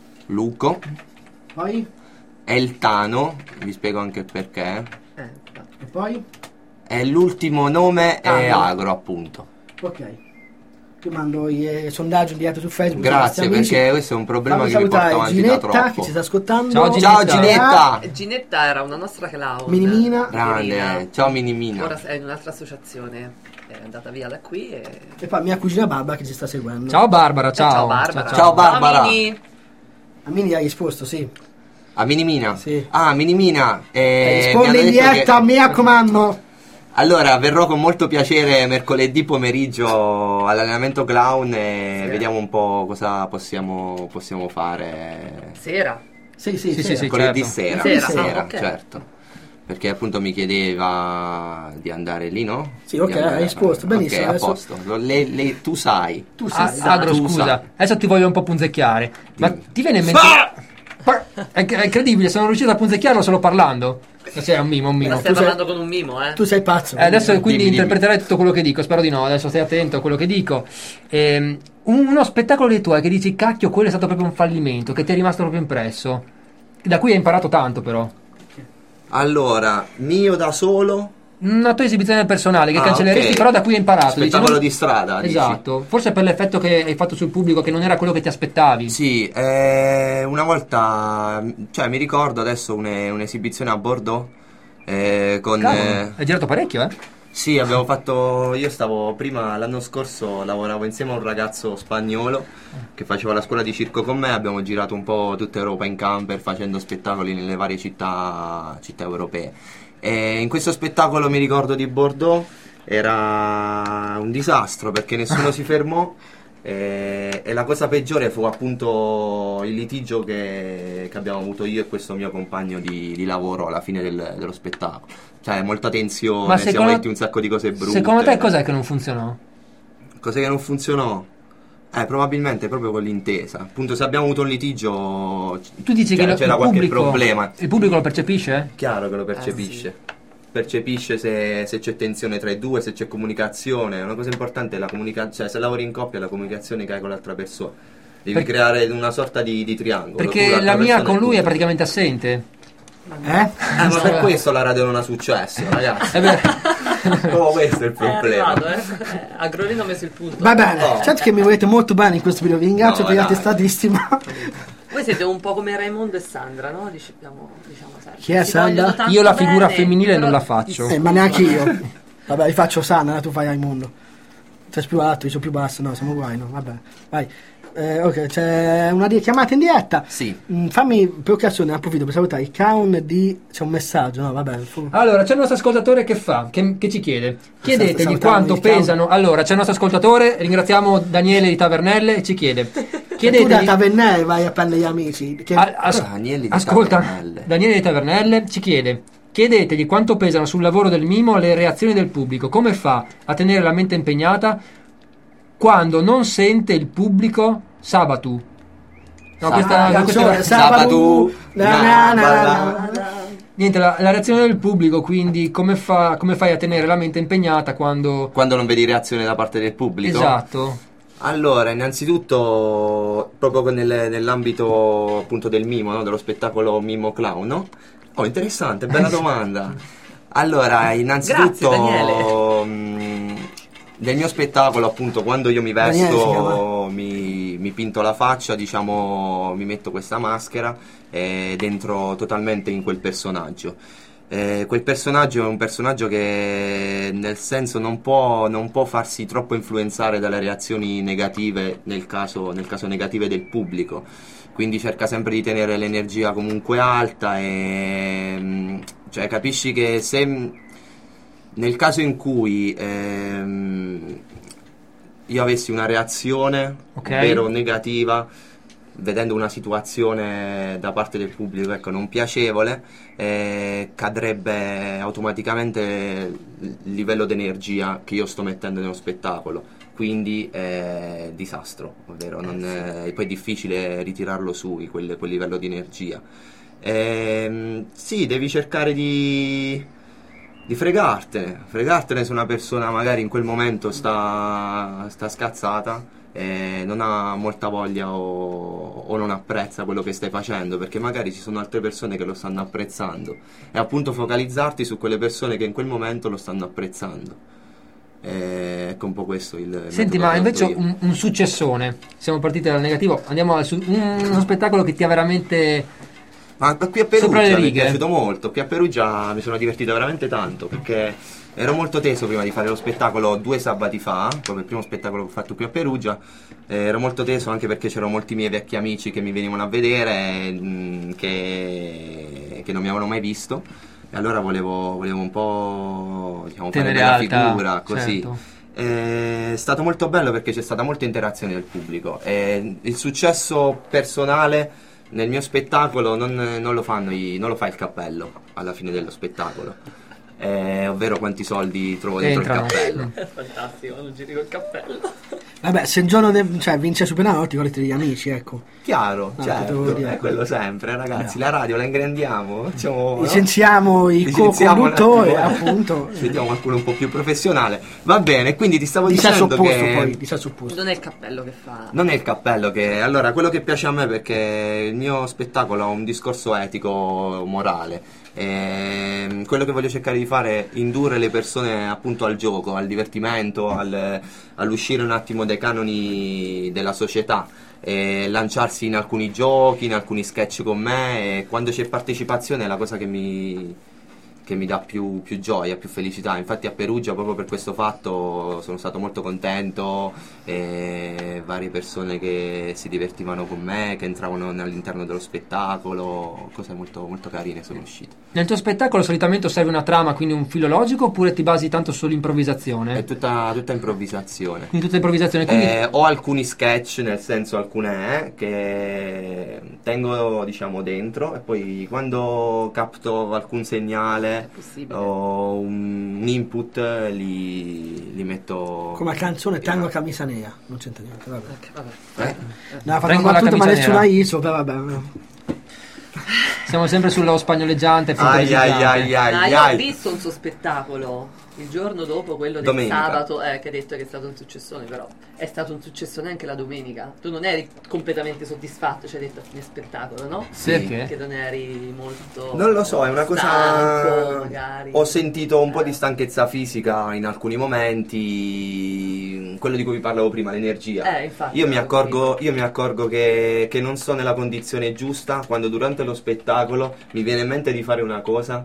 Speaker 3: Luco,
Speaker 1: poi
Speaker 3: eltano, vi spiego anche il perché.
Speaker 4: Eh,
Speaker 1: e poi
Speaker 3: E l'ultimo nome è
Speaker 1: Agro.
Speaker 3: agro, appunto.
Speaker 1: ok. Io mando i eh, sondaggi inviati su Facebook.
Speaker 3: Grazie,
Speaker 1: ai nostri amici.
Speaker 3: perché questo è un problema
Speaker 1: Fammi
Speaker 3: che mi porta
Speaker 1: salutare
Speaker 3: avanti da
Speaker 1: Ginetta che
Speaker 3: troppo.
Speaker 1: ci sta ascoltando.
Speaker 2: Ciao,
Speaker 3: Ciao
Speaker 2: Ginetta.
Speaker 3: Ginetta!
Speaker 4: Eh, Ginetta era una nostra clown.
Speaker 1: Minimina.
Speaker 3: Grande, ciao Minimina.
Speaker 4: Ora è in un'altra associazione. È andata via da qui e...
Speaker 1: E poi mia cugina Barbara che ci sta seguendo.
Speaker 2: Ciao Barbara, ciao.
Speaker 4: Eh, ciao Barbara.
Speaker 3: Ciao, Barbara.
Speaker 4: Mini.
Speaker 1: A Mini ha risposto, sì.
Speaker 3: A Minimina?
Speaker 1: Sì.
Speaker 3: Ah, Minimina. eh,
Speaker 1: Risponde
Speaker 3: mi hanno
Speaker 1: in
Speaker 3: detto
Speaker 1: diretta,
Speaker 3: che-
Speaker 1: mi raccomando.
Speaker 3: Allora, verrò con molto piacere mercoledì pomeriggio all'allenamento clown e
Speaker 4: Sì.
Speaker 3: vediamo un po' cosa possiamo, possiamo fare.
Speaker 4: Sera.
Speaker 1: Sì, sì,
Speaker 2: Sì,
Speaker 1: sì.
Speaker 2: sì, sì.
Speaker 3: Mercoledì
Speaker 2: certo.
Speaker 3: sera,
Speaker 4: Sera,
Speaker 3: sera,
Speaker 4: ah, ok.
Speaker 3: certo. perché appunto mi chiedeva di andare lì, no?
Speaker 1: Sì, ok,
Speaker 3: Di andare
Speaker 1: hai
Speaker 3: a
Speaker 1: risposto,
Speaker 3: fare-
Speaker 1: benissimo,
Speaker 3: Ok, a
Speaker 1: adesso-
Speaker 3: posto. Lo- lei- lei- tu sai.
Speaker 1: Tu
Speaker 2: Ah,
Speaker 1: sei
Speaker 2: Agro,
Speaker 3: tu
Speaker 2: scusa,
Speaker 3: sai.
Speaker 2: adesso ti voglio un po' punzecchiare. Ma
Speaker 3: Dimmi.
Speaker 2: ti viene in mente.
Speaker 3: Ah!
Speaker 2: Pa- È, è incredibile, sono riuscito a punzecchiarlo solo parlando. Cioè, è un mimo, un
Speaker 4: Ma
Speaker 2: mimo.
Speaker 4: stai
Speaker 1: sei-
Speaker 4: parlando con un mimo, eh?
Speaker 1: tu sei pazzo.
Speaker 2: Eh, adesso quindi
Speaker 3: Dimmi,
Speaker 2: interpreterai tutto quello che dico, spero di no, adesso stai attento a quello che dico. Ehm, un- uno spettacolo dei tuoi che dici, cacchio, quello è stato proprio un fallimento, che ti è rimasto proprio impresso. Da cui hai imparato tanto però.
Speaker 3: Allora, mio da solo,
Speaker 2: Una tua esibizione personale che
Speaker 3: Ah,
Speaker 2: cancelleresti,
Speaker 3: ok.
Speaker 2: però da cui hai imparato. Dici,
Speaker 3: spettacolo
Speaker 2: non-
Speaker 3: di strada, dici?
Speaker 2: Esatto, forse per l'effetto che hai fatto sul pubblico che non era quello che ti aspettavi.
Speaker 3: Sì, eh, una volta, cioè mi ricordo adesso une- un'esibizione a Bordeaux eh, con...
Speaker 2: Cavolo,
Speaker 3: eh,
Speaker 2: hai girato parecchio, eh?
Speaker 3: sì, abbiamo fatto, io stavo prima, l'anno scorso lavoravo insieme a un ragazzo spagnolo che faceva la scuola di circo con me, abbiamo girato un po' tutta Europa in camper facendo spettacoli nelle varie città, città europee. E in questo spettacolo mi ricordo di Bordeaux era un disastro perché nessuno si fermò e, e la cosa peggiore fu appunto il litigio che, che abbiamo avuto io e questo mio compagno di, di lavoro alla fine del- dello spettacolo. Cioè molta tensione,
Speaker 2: Ma
Speaker 3: siamo
Speaker 2: secondo-
Speaker 3: detti un sacco di cose brutte.
Speaker 2: Secondo te cos'è che non funzionò?
Speaker 3: Cos'è che non funzionò? Eh, probabilmente proprio con l'intesa. Appunto, se abbiamo avuto un litigio,
Speaker 2: Tu dici
Speaker 3: c'era,
Speaker 2: che lo-
Speaker 3: c'era
Speaker 2: il
Speaker 3: qualche
Speaker 2: pubblico,
Speaker 3: problema.
Speaker 2: il pubblico lo percepisce?
Speaker 3: Chiaro che lo percepisce.
Speaker 4: Ah,
Speaker 3: Percepisce se, se c'è tensione tra i due, se c'è comunicazione. Una cosa importante è la comunicazione, cioè se lavori in coppia la comunicazione che hai con l'altra persona. Devi
Speaker 2: Per-
Speaker 3: creare una sorta di, di triangolo. Tu,
Speaker 2: Perché
Speaker 3: l'altra
Speaker 2: la mia
Speaker 3: persona
Speaker 2: con
Speaker 3: e
Speaker 2: lui
Speaker 3: tu.
Speaker 2: è praticamente assente.
Speaker 1: Eh?
Speaker 3: Eh, ma per questo la radio non ha successo, ragazzi.
Speaker 2: È vero.
Speaker 3: Proprio questo è il
Speaker 4: È
Speaker 3: problema.
Speaker 4: arrivato, eh? eh Agrolino ha messo il punto.
Speaker 1: Va bene,
Speaker 3: Oh.
Speaker 1: certo che mi volete molto bene in questo video, vi ringrazio
Speaker 3: No,
Speaker 1: per la
Speaker 3: dai.
Speaker 1: testatissima.
Speaker 4: Voi siete un po' come Raimondo e Sandra, no? Diciamo, diciamo sempre.
Speaker 1: Chi è
Speaker 4: Si
Speaker 1: Sandra?
Speaker 4: vogliono tanto
Speaker 2: Io la figura
Speaker 4: bene,
Speaker 2: femminile non
Speaker 4: però-
Speaker 2: la faccio.
Speaker 1: Eh, ma neanche io. Vabbè, li faccio sana, tu fai Raimondo. Sei più alto, io sono più basso, no, siamo uguali, no, vabbè. Vai. Eh, ok, c'è una di- chiamata in diretta.
Speaker 3: Sì.
Speaker 1: Mm, fammi per occasione, approfitto per salutare il Count di... c'è un messaggio, no, vabbè. fu-
Speaker 2: Allora, c'è il nostro ascoltatore che fa, che, che ci chiede. Chiedetegli
Speaker 1: salutando
Speaker 2: quanto
Speaker 1: il cavolo.
Speaker 2: pesano. Allora, c'è il nostro ascoltatore, ringraziamo Daniele di Tavernelle e ci chiede.
Speaker 1: Tu da
Speaker 2: Chiedetegli.
Speaker 1: Tavernelle vai a prendere gli amici. Che...
Speaker 2: a- as-
Speaker 3: Daniele di
Speaker 2: ascolta,
Speaker 3: Tavernelle.
Speaker 2: Daniele di Tavernelle ci chiede. Chiedetegli quanto pesano sul lavoro del mimo le reazioni del pubblico. Come fa a tenere la mente impegnata quando non sente il pubblico Sabatu? No,
Speaker 3: Sa-
Speaker 2: questa,
Speaker 1: Ah,
Speaker 2: questa
Speaker 1: canzone,
Speaker 2: è-
Speaker 1: Sabatu,
Speaker 3: na,
Speaker 1: na, na,
Speaker 3: balla.
Speaker 1: na.
Speaker 2: niente, la, la reazione del pubblico, quindi come, fa, come fai a tenere la mente impegnata quando...
Speaker 3: Quando non vedi reazione da parte del pubblico?
Speaker 2: Esatto.
Speaker 3: Allora, innanzitutto, proprio con nel- nell'ambito appunto del mimo, no? Dello spettacolo Mimo Clown, no? Oh, interessante, bella domanda. Allora, innanzitutto,
Speaker 4: Grazie, Daniele.
Speaker 3: mh, del mio spettacolo, appunto, quando io mi
Speaker 1: Daniele si
Speaker 3: vesto,
Speaker 1: chiama.
Speaker 3: mi, mi pinto la faccia, diciamo, mi metto questa maschera ed entro totalmente in quel personaggio. Eh, quel personaggio è un personaggio che nel senso non può, non può farsi troppo influenzare dalle reazioni negative, nel caso, nel caso negative del pubblico, quindi cerca sempre di tenere l'energia comunque alta e mm, cioè capisci che se mm, nel caso in cui ehm, io avessi una reazione
Speaker 2: Ok.
Speaker 3: ovvero negativa vedendo una situazione da parte del pubblico, ecco, non piacevole, eh, cadrebbe automaticamente il livello di energia che io sto mettendo nello spettacolo, quindi è disastro, ovvero non è, e poi è difficile ritirarlo su quel, quel livello di energia. Ehm, sì, devi cercare di, di fregartene, fregartene se una persona magari in quel momento sta, sta scazzata e non ha molta voglia o, o non apprezza quello che stai facendo, perché magari ci sono altre persone che lo stanno apprezzando, e appunto focalizzarti su quelle persone che in quel momento lo stanno apprezzando. E ecco un po' questo il
Speaker 2: Senti,
Speaker 3: metodo
Speaker 2: ma
Speaker 3: che ho
Speaker 2: invece
Speaker 3: usato io.
Speaker 2: un, un successone. Siamo partiti dal negativo, andiamo al su- un- uno spettacolo che ti ha veramente...
Speaker 3: Ma qui a
Speaker 2: Sopra le
Speaker 3: Perugia mi è
Speaker 2: righe.
Speaker 3: piaciuto molto, qui a Perugia mi sono divertito veramente tanto, perché ero molto teso prima di fare lo spettacolo due sabati fa, proprio il primo spettacolo che ho fatto qui a Perugia, eh, ero molto teso anche perché c'erano molti miei vecchi amici che mi venivano a vedere, mh, che, che non mi avevano mai visto, e allora volevo, volevo un po' diciamo, fare
Speaker 2: tenere
Speaker 3: bella
Speaker 2: alta,
Speaker 3: figura, così.
Speaker 2: certo.
Speaker 3: È stato molto bello perché c'è stata molta interazione del pubblico e il successo personale nel mio spettacolo non, non lo fanno i, non lo fa il cappello alla fine dello spettacolo, eh, ovvero quanti soldi trovo dentro
Speaker 2: Entrano.
Speaker 3: il cappello.
Speaker 4: È fantastico, non giri col cappello.
Speaker 1: Vabbè, se un giorno de- cioè, vince il Superenalotto, ti volete degli amici, ecco.
Speaker 3: Chiaro,
Speaker 1: No,
Speaker 3: certo,
Speaker 1: potevo dire.
Speaker 3: è quello sempre, ragazzi.
Speaker 1: No.
Speaker 3: La radio la ingrandiamo, facciamo, no?
Speaker 1: Licenziamo i
Speaker 3: Licenziamo un
Speaker 1: co-conduttori,
Speaker 3: attimo,
Speaker 1: appunto.
Speaker 3: Sentiamo qualcuno un po' più professionale. Va bene, quindi ti stavo
Speaker 1: Di sesso
Speaker 3: dicendo
Speaker 1: opposto,
Speaker 3: che
Speaker 1: poi, di sesso opposto.
Speaker 4: Non è il cappello che fa.
Speaker 3: non è il cappello che... Allora, quello che piace a me, perché il mio spettacolo ha un discorso etico, morale. E quello che voglio cercare di fare è indurre le persone appunto al gioco, al divertimento, al, all'uscire un attimo dai canoni della società, e lanciarsi in alcuni giochi, in alcuni sketch con me, e quando c'è partecipazione è la cosa che mi, che mi dà più, più gioia, più felicità. Infatti a Perugia, proprio per questo fatto, sono stato molto contento, e varie persone che si divertivano con me, che entravano all'interno dello spettacolo, cose molto, molto carine sono uscite.
Speaker 2: Nel tuo spettacolo solitamente serve una trama, quindi un filo logico, oppure ti basi tanto sull'improvvisazione?
Speaker 3: È tutta, tutta improvvisazione.
Speaker 2: Quindi tutta improvvisazione. Quindi
Speaker 3: Eh, ho alcuni sketch, nel senso alcune eh, che tengo diciamo dentro, e poi quando capto alcun segnale
Speaker 4: possibile.
Speaker 3: o un, un input li, li metto.
Speaker 1: Come la canzone Tango a
Speaker 3: in-
Speaker 1: camisa nera, non c'entra niente, vabbè.
Speaker 4: Ok, vabbè.
Speaker 3: Eh?
Speaker 1: No, ha fatto
Speaker 2: Tengo
Speaker 1: una
Speaker 2: la
Speaker 1: battuta, ma
Speaker 2: camicia
Speaker 1: nessuna
Speaker 2: nera.
Speaker 1: iso, però vabbè.
Speaker 2: siamo sempre sullo spagnoleggiante,
Speaker 3: Ai ai ai ai
Speaker 4: Ah, io ho
Speaker 3: ai.
Speaker 4: visto un suo spettacolo il giorno dopo quello del
Speaker 3: Domenica.
Speaker 4: sabato, eh, che hai detto che è stato un successone, però è stato un successone anche la domenica. Tu non eri completamente soddisfatto, ci hai detto a fine spettacolo, no?
Speaker 3: Sì.
Speaker 2: Perché?
Speaker 4: Che non eri molto
Speaker 3: Non lo so, è una cosa.
Speaker 4: stanco, magari.
Speaker 3: Ho sentito un po' di stanchezza fisica in alcuni momenti, quello di cui vi parlavo prima, l'energia.
Speaker 4: Eh, infatti.
Speaker 3: Io mi accorgo, io mi accorgo che, che non sto nella condizione giusta quando durante lo spettacolo mi viene in mente di fare una cosa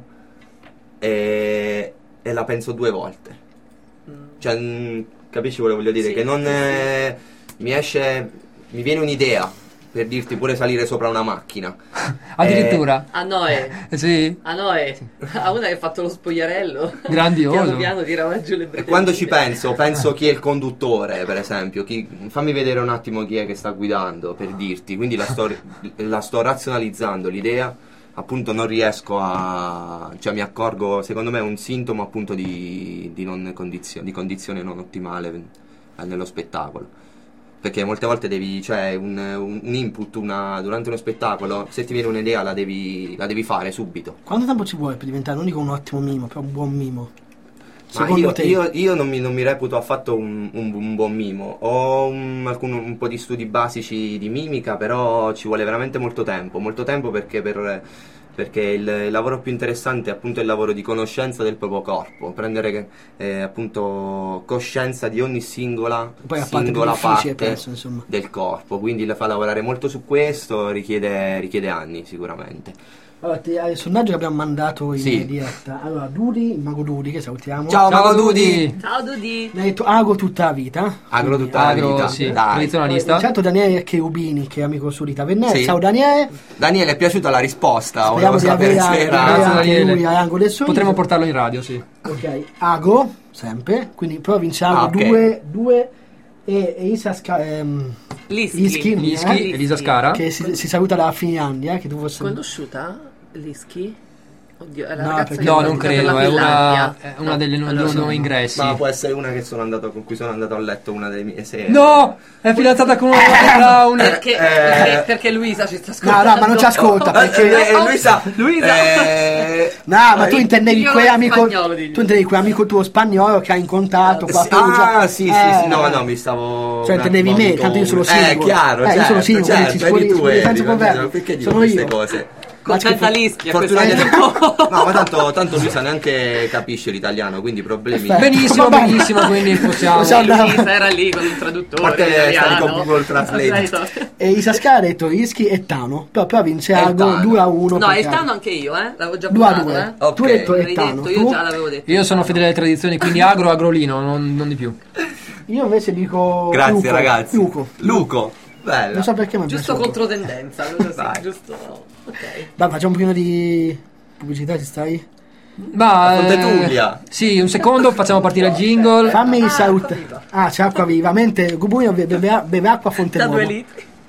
Speaker 3: e, e la penso due volte.
Speaker 4: Mm.
Speaker 3: Cioè, mh, capisci quello che voglio dire?
Speaker 4: Sì,
Speaker 3: che non
Speaker 4: sì, sì.
Speaker 3: eh, mi esce, mi viene un'idea, per dirti pure salire sopra una macchina.
Speaker 2: Addirittura?
Speaker 4: A Noè,
Speaker 2: Eh, sì,
Speaker 4: a Noè, a una che ha fatto lo spogliarello.
Speaker 2: grandioso.
Speaker 4: Piano piano tirava giù le
Speaker 3: E
Speaker 4: bretelle.
Speaker 3: quando ci penso, penso chi è il conduttore, per esempio. Chi, fammi vedere un attimo chi è che sta guidando, per dirti. Quindi la sto, la sto razionalizzando l'idea, appunto non riesco a... Cioè mi accorgo, secondo me è un sintomo appunto di, di, non condizio- di condizione non ottimale nello spettacolo. Perché molte volte devi, cioè un, un, un input una, durante uno spettacolo, se ti viene un'idea la devi, la devi fare subito.
Speaker 1: Quanto tempo ci vuole per diventare non dico un ottimo mimo, però un buon mimo?
Speaker 3: Ma
Speaker 1: Secondo
Speaker 3: io,
Speaker 1: te?
Speaker 3: io, io non, mi, non mi reputo affatto un, un- un buon mimo. Ho un, alcun- un po' di studi basici di mimica, però ci vuole veramente molto tempo. Molto tempo perché, per, perché il, il lavoro più interessante è appunto il lavoro di conoscenza del proprio corpo. Prendere eh, appunto coscienza di ogni singola,
Speaker 1: Poi a parte più
Speaker 3: singola
Speaker 1: difficile,
Speaker 3: parte
Speaker 1: penso, insomma.
Speaker 3: del corpo. Quindi la fa lavorare molto su questo, richiede, richiede anni sicuramente.
Speaker 1: Allora, ti- il sondaggio che abbiamo mandato in
Speaker 3: Sì.
Speaker 1: diretta. Allora, Dudi, il mago Dudi, che salutiamo.
Speaker 3: Ciao,
Speaker 2: Ciao
Speaker 3: Mago
Speaker 2: Dudi!
Speaker 4: Ciao Dudi.
Speaker 1: Mi ha detto ago tutta la vita.
Speaker 3: Agro
Speaker 1: Quindi,
Speaker 3: tutta la
Speaker 2: Agro,
Speaker 3: vita.
Speaker 2: sì,
Speaker 3: Dai.
Speaker 2: tradizionalista.
Speaker 1: Intanto Daniele Cherubini, che è amico su Rita Vennere.
Speaker 3: Sì.
Speaker 1: Ciao Daniele.
Speaker 3: Daniele, è piaciuta la risposta?
Speaker 1: Speriamo
Speaker 3: Volevo
Speaker 1: di
Speaker 3: sapere
Speaker 1: avere,
Speaker 3: se
Speaker 1: di
Speaker 3: era...
Speaker 1: avere
Speaker 2: Grazie,
Speaker 1: anche
Speaker 2: Daniele.
Speaker 1: lui all'angolo del sorriso.
Speaker 2: Potremmo portarlo in radio, sì.
Speaker 1: Ok, Ago, sempre. Quindi però vinciamo
Speaker 3: Ah, ok.
Speaker 1: due, due e, e Isa Sca- ehm,
Speaker 4: Lischi.
Speaker 1: Lischi,
Speaker 2: Lischi,
Speaker 1: eh,
Speaker 2: Elisa Scara.
Speaker 1: che si, si saluta dalla Finlandia, che tu fossi...
Speaker 4: Conosciuta? Lischi? Oddio, è la
Speaker 1: No,
Speaker 4: ragazza
Speaker 1: perché-
Speaker 4: che
Speaker 2: No,
Speaker 4: è
Speaker 2: non
Speaker 4: partita per
Speaker 2: credo,
Speaker 4: la
Speaker 2: è una,
Speaker 4: Finlandia.
Speaker 2: è una
Speaker 4: No.
Speaker 2: delle nu-
Speaker 4: Allora,
Speaker 2: nuovi
Speaker 4: no.
Speaker 2: ingressi.
Speaker 3: Ma può essere una che sono andato, con cui sono andato a letto una delle mie serie.
Speaker 2: No! È fidanzata con una Brown!
Speaker 4: Perché,
Speaker 3: Eh.
Speaker 4: perché, perché Luisa ci sta
Speaker 1: No,
Speaker 4: ascoltando.
Speaker 1: no, ma non ci ascolta,
Speaker 3: Eh,
Speaker 1: perché...
Speaker 3: eh, Luisa,
Speaker 4: Luisa.
Speaker 3: eh,
Speaker 1: No, ma tu intendevi
Speaker 4: Diglielo
Speaker 1: quel
Speaker 4: in
Speaker 1: amico,
Speaker 4: spagnolo, diglielo.
Speaker 1: tu intendevi quell'amico tuo spagnolo che hai incontrato qua a
Speaker 3: sì,
Speaker 1: Perugia.
Speaker 3: ah, sì, sì,
Speaker 1: Eh,
Speaker 3: sì, no, no, mi stavo...
Speaker 1: Cioè,
Speaker 3: un
Speaker 1: intendevi
Speaker 3: attimo,
Speaker 1: me,
Speaker 3: dico,
Speaker 1: tanto io sono
Speaker 3: un-
Speaker 1: singolo.
Speaker 3: Eh, chiaro,
Speaker 1: Eh, io
Speaker 3: certo,
Speaker 1: sono singolo,
Speaker 3: certo,
Speaker 1: quindi ci
Speaker 3: eri
Speaker 1: fuori-
Speaker 3: tu,
Speaker 1: fuori
Speaker 3: eri,
Speaker 1: senza
Speaker 3: vabbè,
Speaker 1: converno.
Speaker 3: perché dico
Speaker 1: Sono
Speaker 3: queste
Speaker 1: io.
Speaker 3: cose?
Speaker 4: Contenta Lischi a questo
Speaker 3: Fortunatamente...
Speaker 4: punto.
Speaker 3: No, ma tanto, tanto Luisa neanche capisce l'italiano, quindi problemi...
Speaker 1: Perfetto.
Speaker 2: Benissimo,
Speaker 1: Va bene.
Speaker 2: benissimo, quindi possiamo...
Speaker 1: Possiamo andare-
Speaker 4: Luisa era lì con un traduttore
Speaker 3: A parte
Speaker 4: italiano.
Speaker 3: stare con Google Translate.
Speaker 4: Translate.
Speaker 1: E Isa Scara ha detto Rischi e Tano, però, però vince
Speaker 3: E
Speaker 1: Ago
Speaker 3: Tano.
Speaker 1: due a uno.
Speaker 4: No,
Speaker 1: perché-
Speaker 4: il Tano anche io, eh. L'avevo già
Speaker 1: due a
Speaker 4: buttato,
Speaker 1: due.
Speaker 4: eh.
Speaker 3: Ok.
Speaker 1: Tu hai detto
Speaker 4: L'avevi
Speaker 1: e Tano.
Speaker 4: detto, io
Speaker 1: Tu?
Speaker 4: già l'avevo detto.
Speaker 2: Io sono fedele alle tradizioni, quindi agro, agrolino, non, non di più.
Speaker 1: Io invece dico
Speaker 3: Grazie
Speaker 1: Luco.
Speaker 3: ragazzi.
Speaker 1: Luco.
Speaker 3: Luco. Bella.
Speaker 1: Non so perché ma mi
Speaker 4: Giusto
Speaker 1: piace Luco.
Speaker 4: controtendenza, così,
Speaker 3: Dai.
Speaker 4: giusto. Ok.
Speaker 1: Dai, facciamo un pochino di pubblicità, ci stai?
Speaker 2: Ma...
Speaker 3: Fonte
Speaker 2: eh,
Speaker 3: Tullia.
Speaker 2: sì, un secondo, facciamo partire il jingle.
Speaker 1: Fammi
Speaker 4: Ah,
Speaker 1: salutare.
Speaker 4: acqua viva.
Speaker 1: Ah, c'è acqua viva. Mentre Gubuino beve, beve acqua a Fonte
Speaker 4: Da
Speaker 1: Nuova.
Speaker 4: due litri.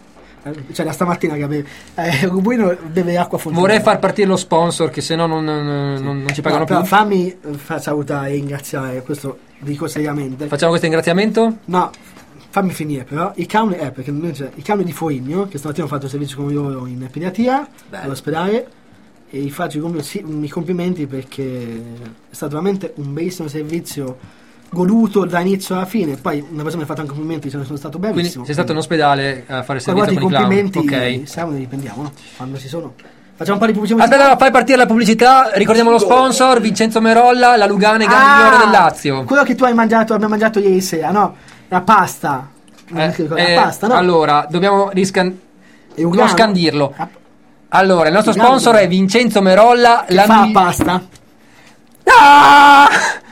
Speaker 1: Eh, cioè da stamattina che beve. Eh, Ubuino beve acqua fontanile.
Speaker 2: Vorrei far partire lo sponsor, che se no non, non, non, non ci pagano
Speaker 1: No,
Speaker 2: più.
Speaker 1: però fammi eh, fa salutare e ringraziare, questo dico seriamente.
Speaker 2: Facciamo questo ringraziamento?
Speaker 1: No, fammi finire però. I canoni, eh, perché non c'è, i canoni di Foligno, che stamattina ho fatto il servizio con loro in pediatria,
Speaker 3: Bello.
Speaker 1: all'ospedale, e gli faccio i compl- sì, i complimenti perché è stato veramente un bellissimo servizio, goduto da inizio alla fine. Poi una persona mi ha fatto anche complimenti, sono, sono stato
Speaker 2: Quindi
Speaker 1: bellissimo.
Speaker 2: sei stato in ospedale a fare il
Speaker 1: Poi
Speaker 2: servizio
Speaker 1: guarda,
Speaker 2: con
Speaker 1: i
Speaker 2: i clown.
Speaker 1: complimenti
Speaker 2: Ok.
Speaker 1: siamo ne riprendiamo, no? Quando ci sono. Facciamo un po' di pubblicità.
Speaker 2: Aspetta, fai partire la pubblicità. Ricordiamo lo sponsor, Vincenzo Merolla, la Luganega
Speaker 1: Ah,
Speaker 2: migliore del Lazio.
Speaker 1: quello che tu hai mangiato, abbiamo mangiato ieri sera, no? La pasta. Non
Speaker 2: Eh,
Speaker 1: mi ricordo,
Speaker 2: eh,
Speaker 1: la pasta, no?
Speaker 2: Allora, dobbiamo riscan-
Speaker 1: È
Speaker 2: non
Speaker 1: Ugano.
Speaker 2: scandirlo.
Speaker 1: Ah,
Speaker 2: Allora, il nostro
Speaker 1: Ugano.
Speaker 2: sponsor è Vincenzo Merolla, la
Speaker 1: fa la
Speaker 2: mi-
Speaker 1: pasta.
Speaker 2: Ah!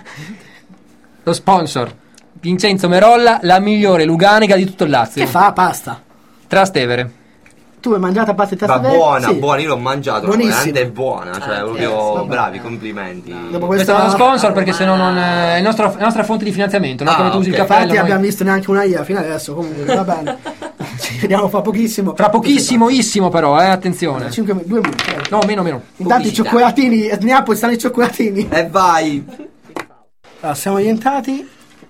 Speaker 2: Lo sponsor Vincenzo Merolla, la migliore Luganega di tutto il Lazio.
Speaker 1: Che fa la pasta?
Speaker 2: Trastevere.
Speaker 1: Tu hai mangiato a pasta di
Speaker 3: Ma
Speaker 1: Trastevere?
Speaker 3: buona,
Speaker 1: Sì.
Speaker 3: buona, io l'ho mangiato,
Speaker 1: Buonissima.
Speaker 3: veramente buona, cioè
Speaker 4: Ah,
Speaker 3: proprio
Speaker 4: yes,
Speaker 1: vabbè.
Speaker 3: bravi, complimenti.
Speaker 1: Dopo
Speaker 2: Questo è
Speaker 1: questa
Speaker 2: lo sponsor perché se no non è il nostro- la nostra fonte di finanziamento, no?
Speaker 3: Ah,
Speaker 2: Come tu usi il
Speaker 3: ok.
Speaker 2: cappello.
Speaker 1: Infatti
Speaker 2: noi-
Speaker 1: abbiamo visto neanche una I A fino adesso, comunque va bene. Ci vediamo fra pochissimo.
Speaker 2: Fra pochissimoissimo però, eh, attenzione.
Speaker 1: cinque due minuti. eh.
Speaker 2: No, meno, meno.
Speaker 1: Intanto i
Speaker 3: pubblicità.
Speaker 1: cioccolatini, a Neapoli stanno i cioccolatini.
Speaker 3: E vai!
Speaker 1: Allora, siamo rientrati.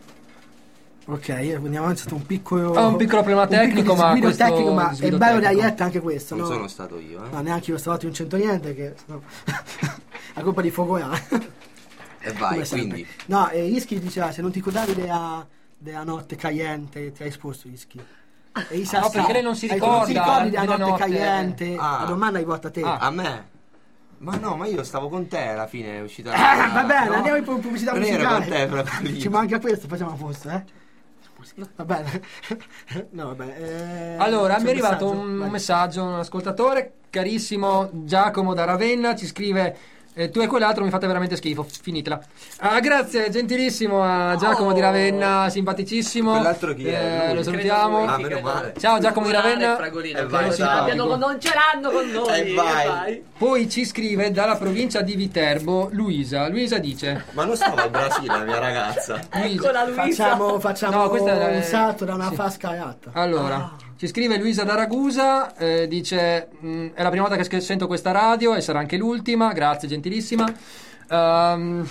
Speaker 1: Ok, andiamo avanti, è stato un piccolo
Speaker 2: Fa un piccolo problema tecnico, ma
Speaker 1: disguido
Speaker 2: questo
Speaker 1: tecnico, ma è
Speaker 2: disguido
Speaker 1: bello da
Speaker 2: tecnico.
Speaker 1: Ietta anche questo,
Speaker 3: Non
Speaker 1: no?
Speaker 3: sono stato io, eh.
Speaker 1: No, neanche io stavolta non c'entro niente, che no. La colpa di Fogola.
Speaker 3: E vai,
Speaker 1: Come sempre.
Speaker 3: quindi.
Speaker 1: No, e Ischi diceva, se non ti ricordavi della, della notte caliente, ti hai esposto Ischi. E Isa
Speaker 2: no,
Speaker 1: sa.
Speaker 2: perché lei non si
Speaker 1: Hai-
Speaker 2: ricorda
Speaker 1: Non si ricordi della
Speaker 2: della
Speaker 1: notte,
Speaker 2: notte.
Speaker 1: caliente?
Speaker 3: Ah.
Speaker 1: La domanda hai rivolta a te.
Speaker 2: Ah.
Speaker 3: A me? Ma no, ma io stavo con te alla fine, è uscita
Speaker 1: Ah, va bene,
Speaker 3: no?
Speaker 1: andiamo in pu- pubblicità
Speaker 3: Non ero
Speaker 1: musicale.
Speaker 3: con te, proprio lì.
Speaker 1: Ci manca questo, facciamo a posto, eh? Va bene. No, vabbè. eh,
Speaker 2: Allora,
Speaker 1: c'è
Speaker 2: mi è arrivato
Speaker 1: messaggio?
Speaker 2: un
Speaker 1: Vai.
Speaker 2: messaggio, un ascoltatore carissimo Giacomo da Ravenna, ci scrive eh, tu e quell'altro mi fate veramente schifo, finitela. Ah, grazie, gentilissimo a Giacomo
Speaker 4: Oh.
Speaker 2: di Ravenna, simpaticissimo.
Speaker 3: Quell'altro chi è?
Speaker 2: Eh,
Speaker 3: Lui?
Speaker 2: lo salutiamo.
Speaker 3: Ah, meno male.
Speaker 2: Ciao, Giacomo di Ravenna.
Speaker 4: Fragolino,
Speaker 3: E
Speaker 4: che
Speaker 3: vai,
Speaker 4: non ce
Speaker 3: ciao.
Speaker 4: l'abbiano con- non ce l'hanno con noi.
Speaker 3: E vai.
Speaker 4: vai.
Speaker 2: Poi ci scrive dalla provincia di Viterbo Luisa. Luisa dice
Speaker 3: Ma non stavo in Brasile, la mia ragazza.
Speaker 4: Eccola Luisa.
Speaker 1: Facciamo, facciamo
Speaker 2: No, questa è-
Speaker 1: un salto da una
Speaker 2: sì.
Speaker 1: fasca all'altra.
Speaker 2: Allora,
Speaker 4: Ah.
Speaker 2: ci scrive Luisa da Ragusa, eh, dice "Mm, è la prima volta che sch- sento questa radio e sarà anche l'ultima, grazie gentilissima. Ehm,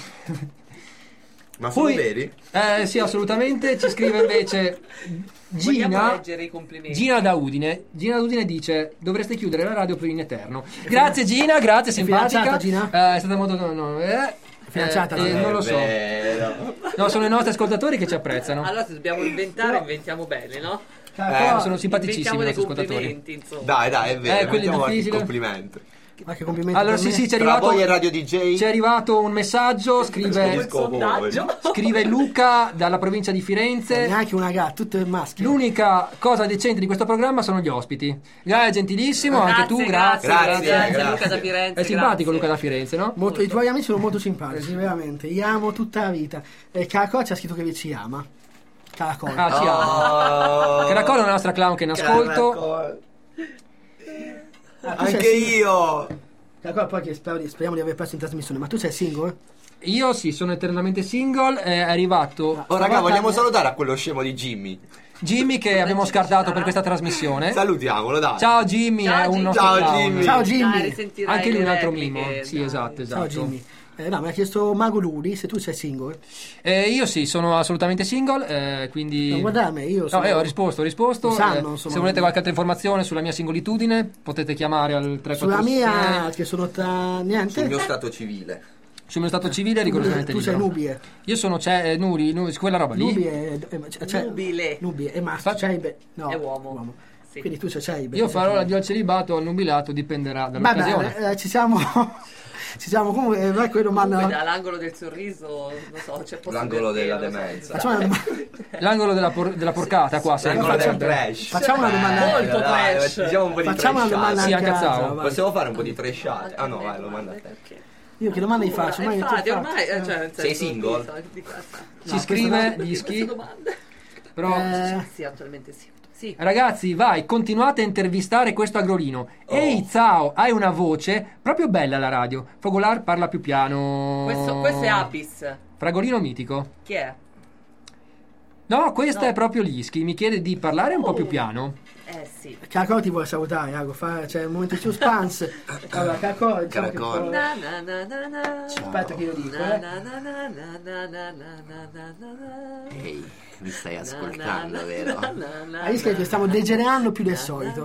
Speaker 3: Ma sono
Speaker 2: Poi-
Speaker 3: veri?
Speaker 2: eh, sì, assolutamente. Ci scrive invece
Speaker 4: Vogliamo
Speaker 2: Gina,
Speaker 4: leggere i complimenti.
Speaker 2: Gina da Udine. Gina da Udine dice dovreste chiudere la radio per in eterno. Grazie Gina, grazie, simpatica.
Speaker 1: fidanzata, Gina?
Speaker 2: Eh, è stata molto... No, no, eh,
Speaker 1: Fidanzata,
Speaker 2: eh, eh,
Speaker 1: Gina?
Speaker 2: non lo so.
Speaker 3: Vero.
Speaker 2: No, sono i nostri ascoltatori che ci apprezzano.
Speaker 4: Allora se dobbiamo inventare, inventiamo bene, no?
Speaker 1: Cioè,
Speaker 2: Eh, sono simpaticissimi i
Speaker 4: Inventiamo dei
Speaker 2: nostri ascoltatori.
Speaker 4: complimenti, insomma.
Speaker 3: Dai, dai, è vero.
Speaker 2: Eh, quelli
Speaker 3: mettiamo anche
Speaker 2: difficili.
Speaker 3: un complimento.
Speaker 1: Ma che complimenti
Speaker 2: Allora
Speaker 1: per
Speaker 2: sì
Speaker 1: me.
Speaker 2: sì, ci è
Speaker 3: Tra
Speaker 2: arrivato
Speaker 3: voi e Radio D J.
Speaker 2: ci è arrivato un messaggio,
Speaker 4: Un
Speaker 2: scrive
Speaker 4: sondaggio.
Speaker 2: scrive Luca dalla provincia di Firenze.
Speaker 1: Neanche una gatta, tutte maschi.
Speaker 2: L'unica cosa decente di questo programma sono gli ospiti. Grazie, gentilissimo, anche tu, grazie.
Speaker 3: Grazie,
Speaker 4: grazie,
Speaker 3: grazie.
Speaker 4: Luca da Firenze.
Speaker 2: È simpatico
Speaker 4: grazie.
Speaker 2: Luca da Firenze, no?
Speaker 1: Molto, I tuoi amici sono molto simpatici, veramente. Li amo tutta la vita. E Caracol ci ha scritto che ci ama. Caracol.
Speaker 2: Ah, ci ama.
Speaker 3: Oh.
Speaker 2: Caracol è una nostra clown che è in ascolto.
Speaker 3: Caracol.
Speaker 1: Ah, tu
Speaker 3: Anche
Speaker 1: sei
Speaker 3: io.
Speaker 1: Caracol, poi che spero di- speriamo di aver perso in trasmissione. Ma tu sei single?
Speaker 2: Io sì, sono eternamente single. È arrivato
Speaker 3: Oh, raga, vogliamo salutare a quello scemo di Jimmy.
Speaker 2: Jimmy che abbiamo scartato per questa trasmissione.
Speaker 3: Salutiamolo, dai.
Speaker 2: Ciao Jimmy,
Speaker 4: Ciao,
Speaker 2: è un
Speaker 4: Jimmy.
Speaker 2: nostro
Speaker 3: Ciao,
Speaker 2: clown.
Speaker 3: Jimmy.
Speaker 1: Ciao Jimmy.
Speaker 4: Dai, risentirai
Speaker 2: Anche lui un
Speaker 4: le
Speaker 2: altro
Speaker 4: repliche,
Speaker 2: mimo. Sì,
Speaker 4: dai.
Speaker 2: esatto, esatto.
Speaker 1: Ciao Jimmy. Eh, no, mi ha chiesto Mago Luri se tu sei single.
Speaker 2: Eh, io sì, sono assolutamente single, eh, quindi...
Speaker 1: Non guardare me, io
Speaker 2: No,
Speaker 1: sono...
Speaker 2: eh, ho risposto, ho risposto.
Speaker 1: Lo sanno,
Speaker 2: Eh,
Speaker 1: insomma.
Speaker 2: se volete qualche altra informazione sulla mia singolitudine, potete chiamare al tre quattro
Speaker 1: Sulla
Speaker 2: sei
Speaker 1: mia, che sono tra... niente.
Speaker 3: Sul mio stato civile.
Speaker 2: sul mio stato civile,
Speaker 1: tu,
Speaker 2: rigorosamente
Speaker 1: tu sei
Speaker 2: libero.
Speaker 1: nubie.
Speaker 2: Io sono c'è, eh, Nuri, Nuri, quella roba lì.
Speaker 1: Nubie è... è- cioè-
Speaker 4: Nubile.
Speaker 1: Nubie è maschio.
Speaker 2: Fa-
Speaker 1: Ceibe. No,
Speaker 4: È uomo. Sì.
Speaker 1: Quindi tu sei Ceibe.
Speaker 2: Io
Speaker 1: tu sei
Speaker 2: farò
Speaker 1: Ceibe.
Speaker 2: l'addio al celibato o al nubilato, dipenderà
Speaker 1: Va
Speaker 2: dall'occasione.
Speaker 1: bene, eh, ci siamo... ci siamo comunque... Eh, vai, quello
Speaker 4: Comunque,
Speaker 1: domanda...
Speaker 4: dall'angolo del sorriso, non so, c'è posso
Speaker 3: L'angolo
Speaker 4: per te,
Speaker 3: della
Speaker 4: non so.
Speaker 3: demenza.
Speaker 1: Facciamo una domanda...
Speaker 2: L'angolo della, por- della porcata qua, sempre.
Speaker 3: L'angolo del
Speaker 1: facciamo-
Speaker 3: trash.
Speaker 1: facciamo una domanda-
Speaker 3: Eh,
Speaker 4: Molto
Speaker 3: dai,
Speaker 4: trash.
Speaker 3: Diciamo un po' di
Speaker 1: Facciamo una
Speaker 3: trashate.
Speaker 1: domanda
Speaker 2: Sì,
Speaker 1: anche
Speaker 2: anche
Speaker 1: a
Speaker 2: Zao.
Speaker 1: Zao, vai.
Speaker 3: Possiamo fare un po' di trashate? Ah no, vai, lo manda a te.
Speaker 4: Perché?
Speaker 1: Io che domanda gli faccio?
Speaker 4: Eh,
Speaker 1: Ma io
Speaker 4: infatti,
Speaker 1: ti
Speaker 4: ormai, eh,
Speaker 1: faccio-
Speaker 4: cioè, nel
Speaker 3: Sei
Speaker 4: senso,
Speaker 3: single?
Speaker 4: di- di cosa?
Speaker 2: Ci
Speaker 1: No,
Speaker 2: scrive
Speaker 1: questa
Speaker 2: gli
Speaker 4: Queste
Speaker 2: ischi.
Speaker 4: domande.
Speaker 2: Però,
Speaker 1: Eh,
Speaker 4: Sì, attualmente sì. Sì.
Speaker 2: ragazzi, vai, continuate a intervistare questo agrolino. Ehi, Zao, hai una voce proprio bella alla radio. Fogolar parla più piano.
Speaker 4: Questo, questo è Apis.
Speaker 2: Fragolino mitico.
Speaker 4: Chi è?
Speaker 2: No, questa
Speaker 4: No.
Speaker 2: è proprio l'Ischi. Mi chiede di parlare un po' più piano.
Speaker 4: Eh sì.
Speaker 1: Caracol ti vuole salutare, Iago, fa, c'è un momento di suspense. Allora, Caracol, diciamo che
Speaker 3: Caracol.
Speaker 1: può-
Speaker 4: Na, na, na, na, na.
Speaker 1: Aspetta che io dico,
Speaker 4: Na,
Speaker 1: eh.
Speaker 4: na, na, na, na, na, na, na, na, na.
Speaker 3: Ehi, mi stai
Speaker 4: Na,
Speaker 3: ascoltando,
Speaker 4: na,
Speaker 3: vero?
Speaker 4: na, na, na,
Speaker 1: Hai visto che stiamo degenerando più del solito.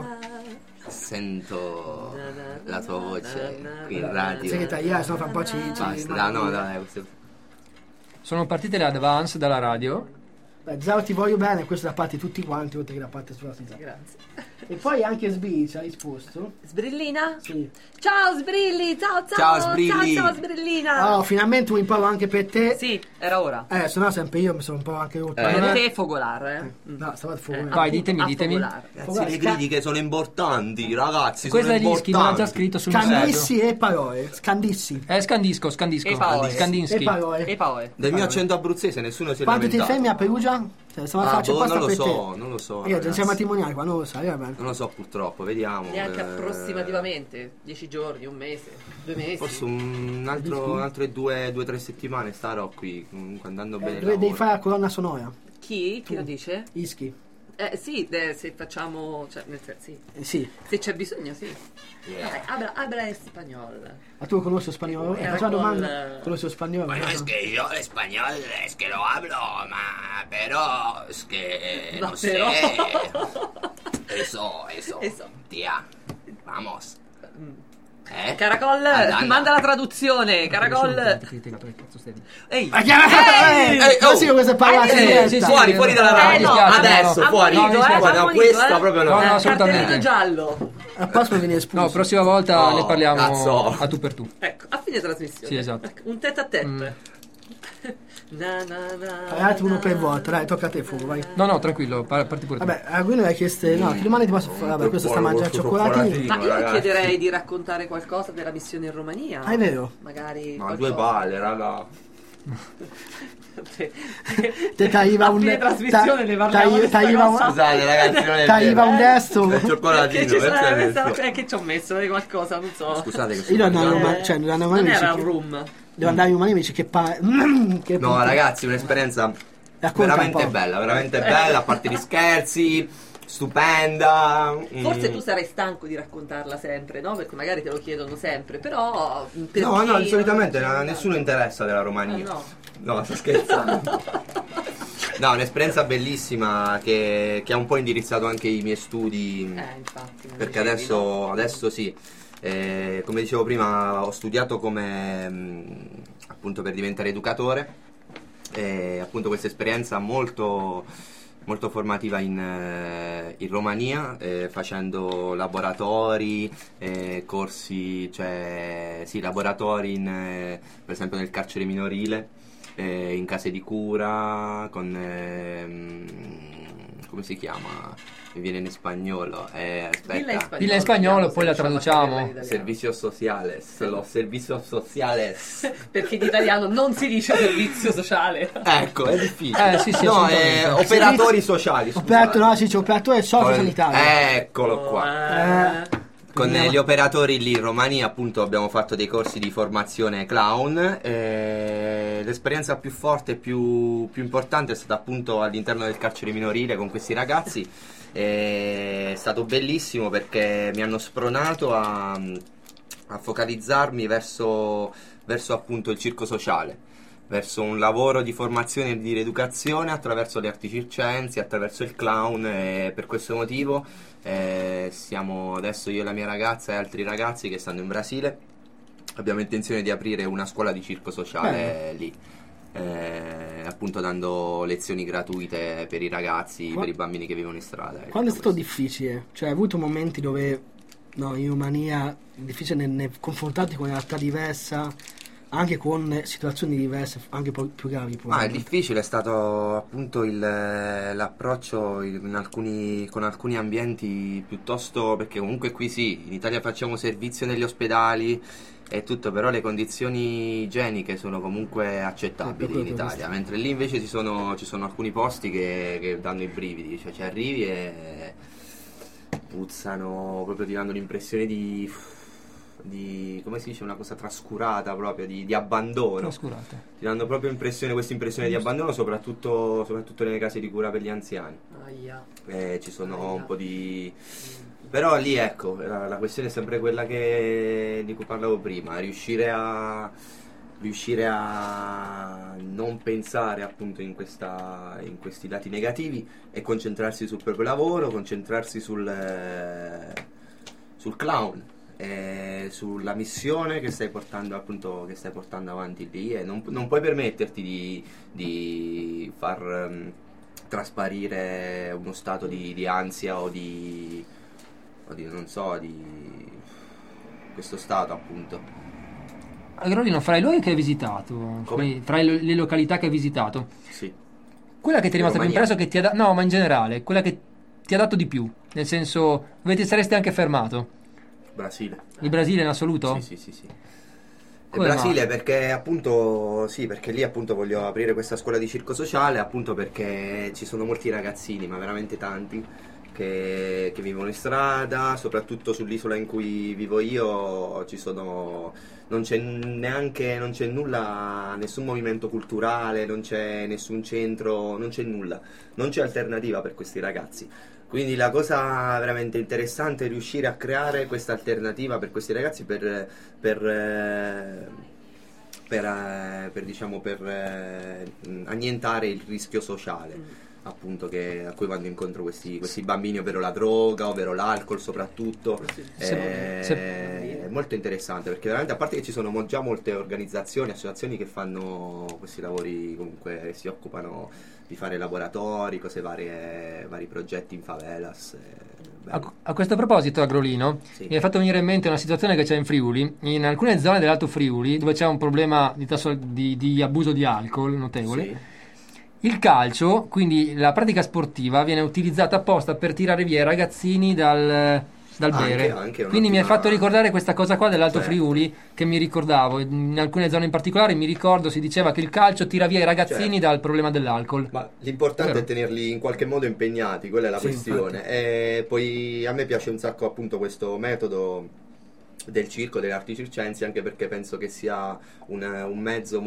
Speaker 3: Sento la tua voce qui in radio.
Speaker 1: Sai che tagliare, sennò fra un po' ci... ci
Speaker 3: Basta, dai, no, dai, questo-
Speaker 2: Sono partite le advance dalla radio.
Speaker 1: Beh, Zao ti voglio bene, questo da parte di tutti quanti, oltre che da parte sua. Sì.
Speaker 4: Grazie.
Speaker 1: E poi anche Sbi ci ha risposto.
Speaker 4: Sbrillina?
Speaker 1: Sì.
Speaker 4: Ciao Sbrilli, ciao ciao.
Speaker 3: Ciao, Sbrilli.
Speaker 4: Ciao, ciao Sbrillina.
Speaker 1: Oh, finalmente un imparo anche per te.
Speaker 4: Sì, era ora.
Speaker 1: Eh, se no sempre io mi sono un po' anche rotto.
Speaker 3: Eh.
Speaker 4: Per
Speaker 1: Ma-
Speaker 4: te Fogolar, eh. Mm.
Speaker 1: No, stavo a fuoco.
Speaker 4: Eh,
Speaker 2: Vai,
Speaker 4: a-
Speaker 2: ditemi,
Speaker 4: a
Speaker 2: ditemi.
Speaker 4: Fogolar.
Speaker 3: Ragazzi, le critiche sono importanti, ragazzi.
Speaker 2: Questa è
Speaker 3: sono
Speaker 2: l'Ischi, me l'ha già
Speaker 3: importanti.
Speaker 2: scritto sul messaggio.
Speaker 1: Scandissi e parole. Scandissi.
Speaker 2: Eh, scandisco, scandisco.
Speaker 4: E Paolo.
Speaker 1: E
Speaker 2: Scandinsky.
Speaker 1: parole.
Speaker 4: E poi?
Speaker 3: Del mio accento abruzzese nessuno si è
Speaker 1: Quanto ti
Speaker 3: lamentato.
Speaker 1: fermi a Perugia? Cioè, stiamo a
Speaker 3: Ah,
Speaker 1: farci
Speaker 3: boh,
Speaker 1: apposta
Speaker 3: non lo
Speaker 1: per
Speaker 3: so,
Speaker 1: te.
Speaker 3: non lo so.
Speaker 1: Io,
Speaker 3: ragazzi.
Speaker 1: agenzia matrimoniale, qua non lo sai, va bene.
Speaker 3: Non lo so purtroppo, vediamo.
Speaker 4: Neanche
Speaker 3: eh,
Speaker 4: approssimativamente. Dieci giorni, un mese, due mesi.
Speaker 3: Forse un altro, un altre due o tre settimane starò qui, comunque andando bene.
Speaker 1: Eh,
Speaker 3: il
Speaker 1: dove devi
Speaker 3: lavoro.
Speaker 1: fare la colonna sonora.
Speaker 4: Chi? Chi lo dice?
Speaker 1: Ischi.
Speaker 4: Eh sì, eh, se facciamo, cioè, nel senso, sì.
Speaker 1: Eh, sì.
Speaker 4: Se c'è bisogno, sì.
Speaker 3: Yeah.
Speaker 4: Dai, habla, habla en spagnolo.
Speaker 1: Ma tu conosci lo spagnolo? Eh,
Speaker 4: Era
Speaker 1: faccio una
Speaker 4: col-
Speaker 1: domanda. Conosci lo spagnolo?
Speaker 3: Bueno, es que yo el español es que lo hablo, ma pero es que
Speaker 4: No,
Speaker 3: no
Speaker 4: pero.
Speaker 3: sé. Eso, eso.
Speaker 4: Eso.
Speaker 3: Tía, vamos. Eh?
Speaker 4: Caracol,
Speaker 3: Anna.
Speaker 4: manda la traduzione. Caracol. Ehi.
Speaker 1: Ma chiaro!
Speaker 3: Ehi,
Speaker 1: Eh,
Speaker 3: oh!
Speaker 1: così queste parole
Speaker 4: Eh,
Speaker 1: in
Speaker 2: sì,
Speaker 1: diretta.
Speaker 2: sì, sì.
Speaker 3: Fuori, fuori dalla
Speaker 2: No,
Speaker 3: radio.
Speaker 2: mi dispiace,
Speaker 3: Adesso,
Speaker 2: no.
Speaker 3: fuori.
Speaker 2: No, mi dispiace.
Speaker 3: Guarda,
Speaker 4: ammonito,
Speaker 3: questa
Speaker 4: eh.
Speaker 3: proprio no.
Speaker 2: No, no,
Speaker 4: Eh,
Speaker 2: assolutamente.
Speaker 4: cartellino giallo.
Speaker 1: Al prossimo viene espulso.
Speaker 2: No, prossima volta
Speaker 3: Oh,
Speaker 2: ne parliamo
Speaker 3: cazzo.
Speaker 2: a tu per tu.
Speaker 4: Ecco, a fine trasmissione.
Speaker 2: Sì, esatto.
Speaker 4: Ecco, un tête a tête.
Speaker 2: Mm.
Speaker 4: Na, na, na,
Speaker 1: Fai altri uno per
Speaker 4: na,
Speaker 1: volta, dai, tocca a te, Fugo, vai.
Speaker 2: No, no, tranquillo, par- parti pure tu.
Speaker 1: Vabbè, a Guido hai chiesto, no, ti domani ti posso fare, vabbè, questo sta mangiando cioccolatini.
Speaker 4: Ma io
Speaker 3: Ragazzi.
Speaker 4: chiederei di raccontare qualcosa della missione in Romania.
Speaker 1: Ah, è vero?
Speaker 4: Magari.
Speaker 3: Ma
Speaker 4: qualcosa.
Speaker 3: due palle, raga.
Speaker 4: Te-
Speaker 1: Te t'arriva
Speaker 4: a
Speaker 1: un
Speaker 4: fine trasmissione
Speaker 1: ta-
Speaker 4: ne parliamo
Speaker 1: tagli-
Speaker 4: di sta
Speaker 1: t'arriva un-
Speaker 4: cosa.
Speaker 3: Scusate, ragazzi, non è
Speaker 1: t'arriva
Speaker 3: vero.
Speaker 1: un destro.
Speaker 3: Il cioccolatino,
Speaker 4: Che ci
Speaker 3: perché
Speaker 4: sarà-
Speaker 3: adesso-
Speaker 4: è che ci ho messo di qualcosa, non so.
Speaker 3: Scusate che
Speaker 1: Io non
Speaker 3: sono-
Speaker 1: andavo,
Speaker 4: Eh,
Speaker 1: ma, cioè, non andavo
Speaker 4: non
Speaker 1: mai
Speaker 4: era
Speaker 1: amici
Speaker 4: il
Speaker 1: che-
Speaker 4: room.
Speaker 1: devo andare in amici che pa- che
Speaker 3: No, ragazzi, un'esperienza
Speaker 1: Racconta
Speaker 3: veramente
Speaker 1: un po'.
Speaker 3: bella, veramente bella, a parte gli scherzi, stupenda.
Speaker 4: Forse
Speaker 3: mm.
Speaker 4: tu sarai stanco di raccontarla sempre, no? Perché magari te lo chiedono sempre, però. per
Speaker 3: No,
Speaker 4: chi
Speaker 3: no,
Speaker 4: non-
Speaker 3: solitamente a nessuno interessa della
Speaker 4: Ah,
Speaker 3: Romania.
Speaker 4: no.
Speaker 3: No, sto scherzando. No, un'esperienza bellissima che, che ha un po' indirizzato anche i miei studi.
Speaker 4: Eh, infatti. non
Speaker 3: Perché
Speaker 4: dicevi,
Speaker 3: adesso,
Speaker 4: no?
Speaker 3: adesso sì, eh, come dicevo prima, ho studiato come mh, appunto per diventare educatore. E appunto questa esperienza molto, molto formativa in, eh, in Romania, eh, facendo laboratori, eh, corsi, cioè sì, laboratori in, eh, per esempio nel carcere minorile, eh, in case di cura, con ehm, come si chiama? Mi viene in spagnolo. Eh, aspetta.
Speaker 4: Dilla in spagnolo,
Speaker 2: Dilla in spagnolo, poi la
Speaker 4: se riusciamo a
Speaker 2: traduciamo.
Speaker 4: scriverla in italiano.
Speaker 3: Servicios sociales, los servicios sociales.
Speaker 4: Perché in italiano non si dice servizio sociale.
Speaker 3: Ecco, è difficile.
Speaker 2: Eh, sì, sì,
Speaker 3: no,
Speaker 2: assolutamente.
Speaker 3: eh, operatori sociali.
Speaker 1: Operatore,
Speaker 3: scusate.
Speaker 1: no, si dice operatore socio-sanitario.
Speaker 3: Eccolo qua.
Speaker 1: Eh,
Speaker 3: Con
Speaker 1: quindi-
Speaker 3: eh, gli operatori lì in Romania appunto abbiamo fatto dei corsi di formazione clown. eh, l'esperienza più forte e più, più importante è stata appunto all'interno del carcere minorile con questi ragazzi. eh, è stato bellissimo perché mi hanno spronato a, a focalizzarmi verso, verso appunto il circo sociale, verso un lavoro di formazione e di rieducazione attraverso le arti circensi, attraverso il clown, e per questo motivo eh, siamo adesso io e la mia ragazza e altri ragazzi che stanno in Brasile, abbiamo intenzione di aprire una scuola di circo sociale lì, eh, appunto dando lezioni gratuite per i ragazzi,
Speaker 1: Qua-
Speaker 3: per i bambini che vivono in strada. ecco,
Speaker 1: Quando è stato
Speaker 3: questo.
Speaker 1: difficile? Cioè, hai avuto momenti dove, no, in Romania, difficile nel, nel confrontarti con una realtà diversa, anche con situazioni diverse, anche po- più gravi.
Speaker 3: Ah, è
Speaker 1: probabilmente.
Speaker 3: difficile, è stato appunto il, l'approccio in alcuni, con alcuni ambienti piuttosto, perché comunque qui sì, in Italia facciamo servizio negli ospedali e tutto, però le condizioni igieniche sono comunque accettabili
Speaker 1: Sì,
Speaker 3: in
Speaker 1: proprio
Speaker 3: Italia,
Speaker 1: questo.
Speaker 3: mentre lì invece ci sono, ci sono alcuni posti che, che danno i brividi, cioè ci arrivi e puzzano, proprio ti danno l'impressione di... di, come si dice, una cosa trascurata proprio, di, di abbandono.
Speaker 2: Trascurata.
Speaker 3: Ti danno proprio impressione, questa impressione di abbandono, soprattutto, soprattutto nelle case di cura per gli anziani.
Speaker 4: Aia.
Speaker 3: Eh, ci sono
Speaker 4: Aia.
Speaker 3: un po' di... Però lì ecco, la, la questione è sempre quella che, di cui parlavo prima, riuscire a... riuscire a non pensare appunto in, questa, in questi lati negativi e concentrarsi sul proprio lavoro, concentrarsi sul, eh, sul clown, eh, sulla missione che stai portando appunto che stai portando avanti lì, e non, non puoi permetterti di, di far um, trasparire uno stato di, di ansia o di, o di non so, di questo stato appunto.
Speaker 2: Agrolino, fra i luoghi che hai visitato,
Speaker 3: Come?
Speaker 2: fra le le località che hai visitato,
Speaker 3: Sì.
Speaker 2: quella che ti è rimasta più
Speaker 3: Romania.
Speaker 2: impressa, che ti ha dato, no, ma in generale, quella che ti ha dato di più, nel senso, dove ti saresti anche fermato?
Speaker 3: Brasile.
Speaker 2: Il Brasile in assoluto?
Speaker 3: Sì, sì, sì, sì. Il
Speaker 2: Come
Speaker 3: Brasile
Speaker 2: mai?
Speaker 3: perché appunto sì, perché lì appunto voglio aprire questa scuola di circo sociale, appunto perché ci sono molti ragazzini, ma veramente tanti, che, che vivono in strada, soprattutto sull'isola in cui vivo io ci sono, non c'è neanche, non c'è nulla, nessun movimento culturale, non c'è nessun centro, non c'è nulla, non c'è alternativa per questi ragazzi. Quindi la cosa veramente interessante è riuscire a creare questa alternativa per questi ragazzi per, per, eh, per, eh, per, diciamo, per eh, annientare il rischio sociale, appunto, che, a cui vanno incontro questi, questi bambini, ovvero la droga, ovvero l'alcol soprattutto.
Speaker 2: Se-
Speaker 3: Eh,
Speaker 2: se-
Speaker 3: è molto interessante perché veramente, a parte che ci sono mo- già molte organizzazioni, associazioni che fanno questi lavori, comunque si occupano di fare laboratori, cose varie, vari progetti in favelas. eh,
Speaker 2: A,
Speaker 3: bello.
Speaker 2: a questo proposito, Agrolino,
Speaker 3: Sì.
Speaker 2: mi hai fatto venire in mente una situazione che c'è in Friuli, in alcune zone dell'Alto Friuli, dove c'è un problema di, tasso, di, di abuso di alcol notevole.
Speaker 3: Sì.
Speaker 2: Il calcio, quindi la pratica sportiva, viene utilizzata apposta per tirare via i ragazzini dal, dal
Speaker 3: Anche-
Speaker 2: bere.
Speaker 3: anche è
Speaker 2: Quindi mi hai
Speaker 3: un'ottima-
Speaker 2: fatto ricordare questa cosa qua dell'Alto
Speaker 3: Certo.
Speaker 2: Friuli, che mi ricordavo. In alcune zone in particolare mi ricordo si diceva che il calcio tira via i ragazzini
Speaker 3: Certo.
Speaker 2: dal problema dell'alcol.
Speaker 3: Ma l'importante
Speaker 2: Vero.
Speaker 3: è tenerli in qualche modo impegnati, quella è la
Speaker 1: Sì,
Speaker 3: questione. E poi a me piace un sacco appunto questo metodo del circo, delle arti circensi, anche perché penso che sia un, un mezzo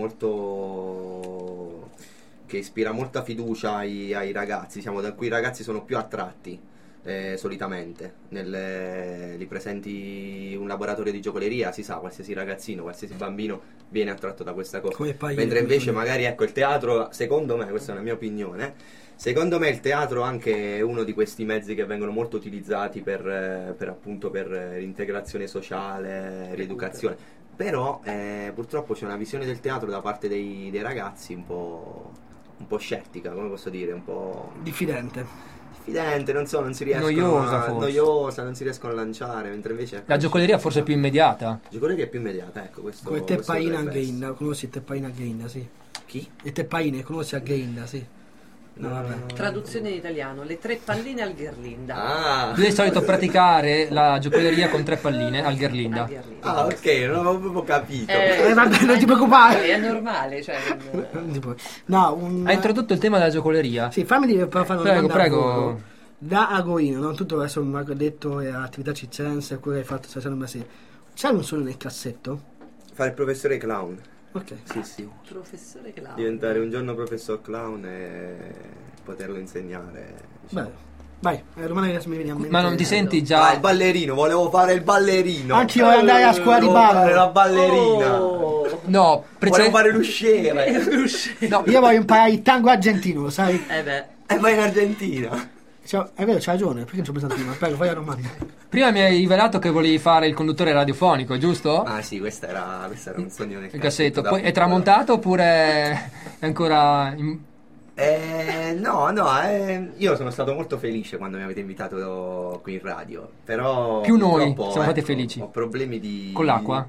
Speaker 3: molto che ispira molta fiducia ai, ai ragazzi, diciamo, da cui i ragazzi sono più attratti. Eh, solitamente nelle, li presenti un laboratorio di giocoleria, si sa, qualsiasi ragazzino, qualsiasi bambino viene attratto da questa cosa.
Speaker 1: Come poi-
Speaker 3: Mentre invece magari ecco il teatro, secondo me, questa è una mia opinione, secondo me il teatro anche è uno di questi mezzi che vengono molto utilizzati per, eh, per appunto per eh, l'integrazione sociale, rieducazione. Però eh, purtroppo c'è una visione del teatro da parte dei, dei ragazzi un po', un po' scettica, come posso dire, un po'
Speaker 1: Diffidente.
Speaker 3: diffidente, non so, non si riescono
Speaker 2: Noiosa,
Speaker 3: a,
Speaker 2: forse.
Speaker 3: noiosa, non si riescono a lanciare, mentre invece ecco,
Speaker 2: La giocoleria forse è più immediata.
Speaker 3: La giocoleria è più immediata, ecco, questo
Speaker 1: Come
Speaker 3: questo
Speaker 1: Teppaina a
Speaker 3: dovrebbe essere.
Speaker 1: Gainda, conosci Teppaina a Gainda, sì.
Speaker 3: Chi?
Speaker 1: E Teppaine, conosci a Gainda, sì. No, vabbè.
Speaker 4: Traduzione in italiano, le tre palline al Gherlinda.
Speaker 3: Ah,
Speaker 2: Io di solito praticare la giocoleria con tre palline al Gherlinda.
Speaker 4: Al Gherlinda.
Speaker 3: ah, ok, non avevo proprio capito.
Speaker 1: Eh, vabbè, non ti preoccupare.
Speaker 4: È normale, cioè... non-
Speaker 1: Non ti puoi- No, un...
Speaker 2: Ha introdotto il tema della giocoleria.
Speaker 1: Sì, fammi dire, per fare una
Speaker 2: Prego,
Speaker 1: domanda a
Speaker 2: prego.
Speaker 1: volo. Da Agoino, non tutto adesso mi ha detto è attività circense, quello che hai fatto stasera una sera. C'hai un sogno nel cassetto?
Speaker 3: Fare il professore clown.
Speaker 1: Ok.
Speaker 3: Sì, sì.
Speaker 4: Professore che l'ha.
Speaker 3: Diventare un giorno professor clown e poterlo insegnare. diciamo.
Speaker 1: Beh, vai, è la domanda che mi viene a mente.
Speaker 2: Ma non ti senti
Speaker 3: Ah,
Speaker 2: già...
Speaker 3: il ballerino, volevo fare il ballerino.
Speaker 1: Anch'io voglio andare a scuola di
Speaker 3: Volevo
Speaker 1: ballo.
Speaker 3: fare la ballerina.
Speaker 4: Oh.
Speaker 2: No, prece-
Speaker 3: Volevo fare l'usciere.
Speaker 2: no,
Speaker 1: Io voglio imparare il tango argentino, lo sai?
Speaker 4: Eh beh.
Speaker 3: E vai in Argentina.
Speaker 1: Cioè, è vero, c'hai ragione, perché non ci ho pensato prima? Prego, fai la domanda.
Speaker 2: prima mi hai rivelato che volevi fare il conduttore radiofonico, giusto?
Speaker 3: Ah sì, questo era, questo era un sogno nel
Speaker 2: Il cassetto.
Speaker 3: da
Speaker 2: Poi è
Speaker 3: piccolo.
Speaker 2: tramontato oppure è ancora... in-
Speaker 3: Eh, no, no, eh, io sono stato molto felice quando mi avete invitato qui in radio, però
Speaker 2: Più noi
Speaker 3: purtroppo,
Speaker 2: siamo stati
Speaker 3: ecco,
Speaker 2: felici.
Speaker 3: Ho problemi di
Speaker 2: Con l'acqua?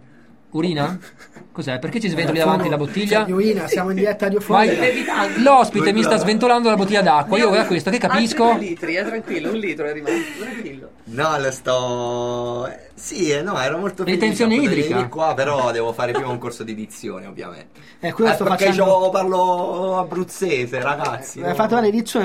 Speaker 2: Urina? Cos'è? Perché ci sventoli davanti la bottiglia?
Speaker 1: Cioè, urina, siamo in diretta radiofonica.
Speaker 2: Vai. L'ospite mi sta sventolando la bottiglia d'acqua. Io guarda questo, che capisco.
Speaker 4: Altri due litri, eh, tranquillo, un litro è rimasto, tranquillo.
Speaker 3: No, lo sto... eh, Sì, eh, no, ero molto felice.
Speaker 2: Ritenzione
Speaker 3: a poter
Speaker 2: idrica.
Speaker 3: venire qua, però devo fare prima un corso di dizione, ovviamente.
Speaker 1: Eh, quello
Speaker 3: Eh,
Speaker 1: sto
Speaker 3: perché
Speaker 1: facendo.
Speaker 3: io parlo abruzzese, ragazzi.
Speaker 1: Hai
Speaker 3: no?
Speaker 1: fatto la edizione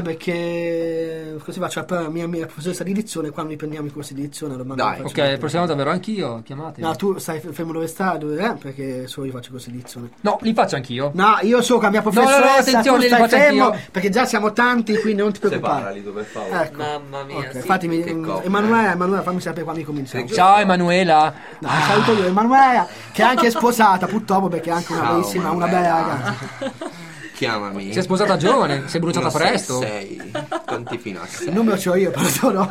Speaker 1: perché così faccio la mia, mia professoressa di edizione. Quando mi prendiamo i corsi di edizione lo mando.
Speaker 3: Dai.
Speaker 1: lo faccio
Speaker 2: Ok,
Speaker 1: mettere.
Speaker 2: la prossima volta verrò anch'io, chiamatemi.
Speaker 1: No, tu stai fermo dove stai, dove eh? Perché solo io faccio corsi di edizione.
Speaker 2: No, li faccio anch'io.
Speaker 1: No, io so che la mia
Speaker 2: no, no,
Speaker 1: professoressa,
Speaker 2: attenzione,
Speaker 1: tu
Speaker 2: li
Speaker 1: stai
Speaker 2: faccio
Speaker 1: fermo
Speaker 2: anch'io.
Speaker 1: perché già siamo tanti, quindi non ti preoccupare.
Speaker 3: Separali tu, per favore.
Speaker 1: Ecco.
Speaker 4: Mamma mia,
Speaker 1: Ok,
Speaker 4: sì.
Speaker 1: fatemi,
Speaker 3: Che coppia.
Speaker 1: Emanuela, Emanuela, fammi sapere quando cominciamo.
Speaker 2: Ciao Emanuela.
Speaker 1: No, saluto io Emanuela, che è anche sposata purtroppo perché è anche una
Speaker 3: Ciao,
Speaker 1: bellissima, una
Speaker 3: Emanuela.
Speaker 1: bella ragazza.
Speaker 3: Chiamami.
Speaker 2: Si è sposata giovane, si è bruciata
Speaker 3: Uno
Speaker 2: presto.
Speaker 3: sei, sei. Conti fino a sei.
Speaker 1: Il numero ce l'ho io, però no.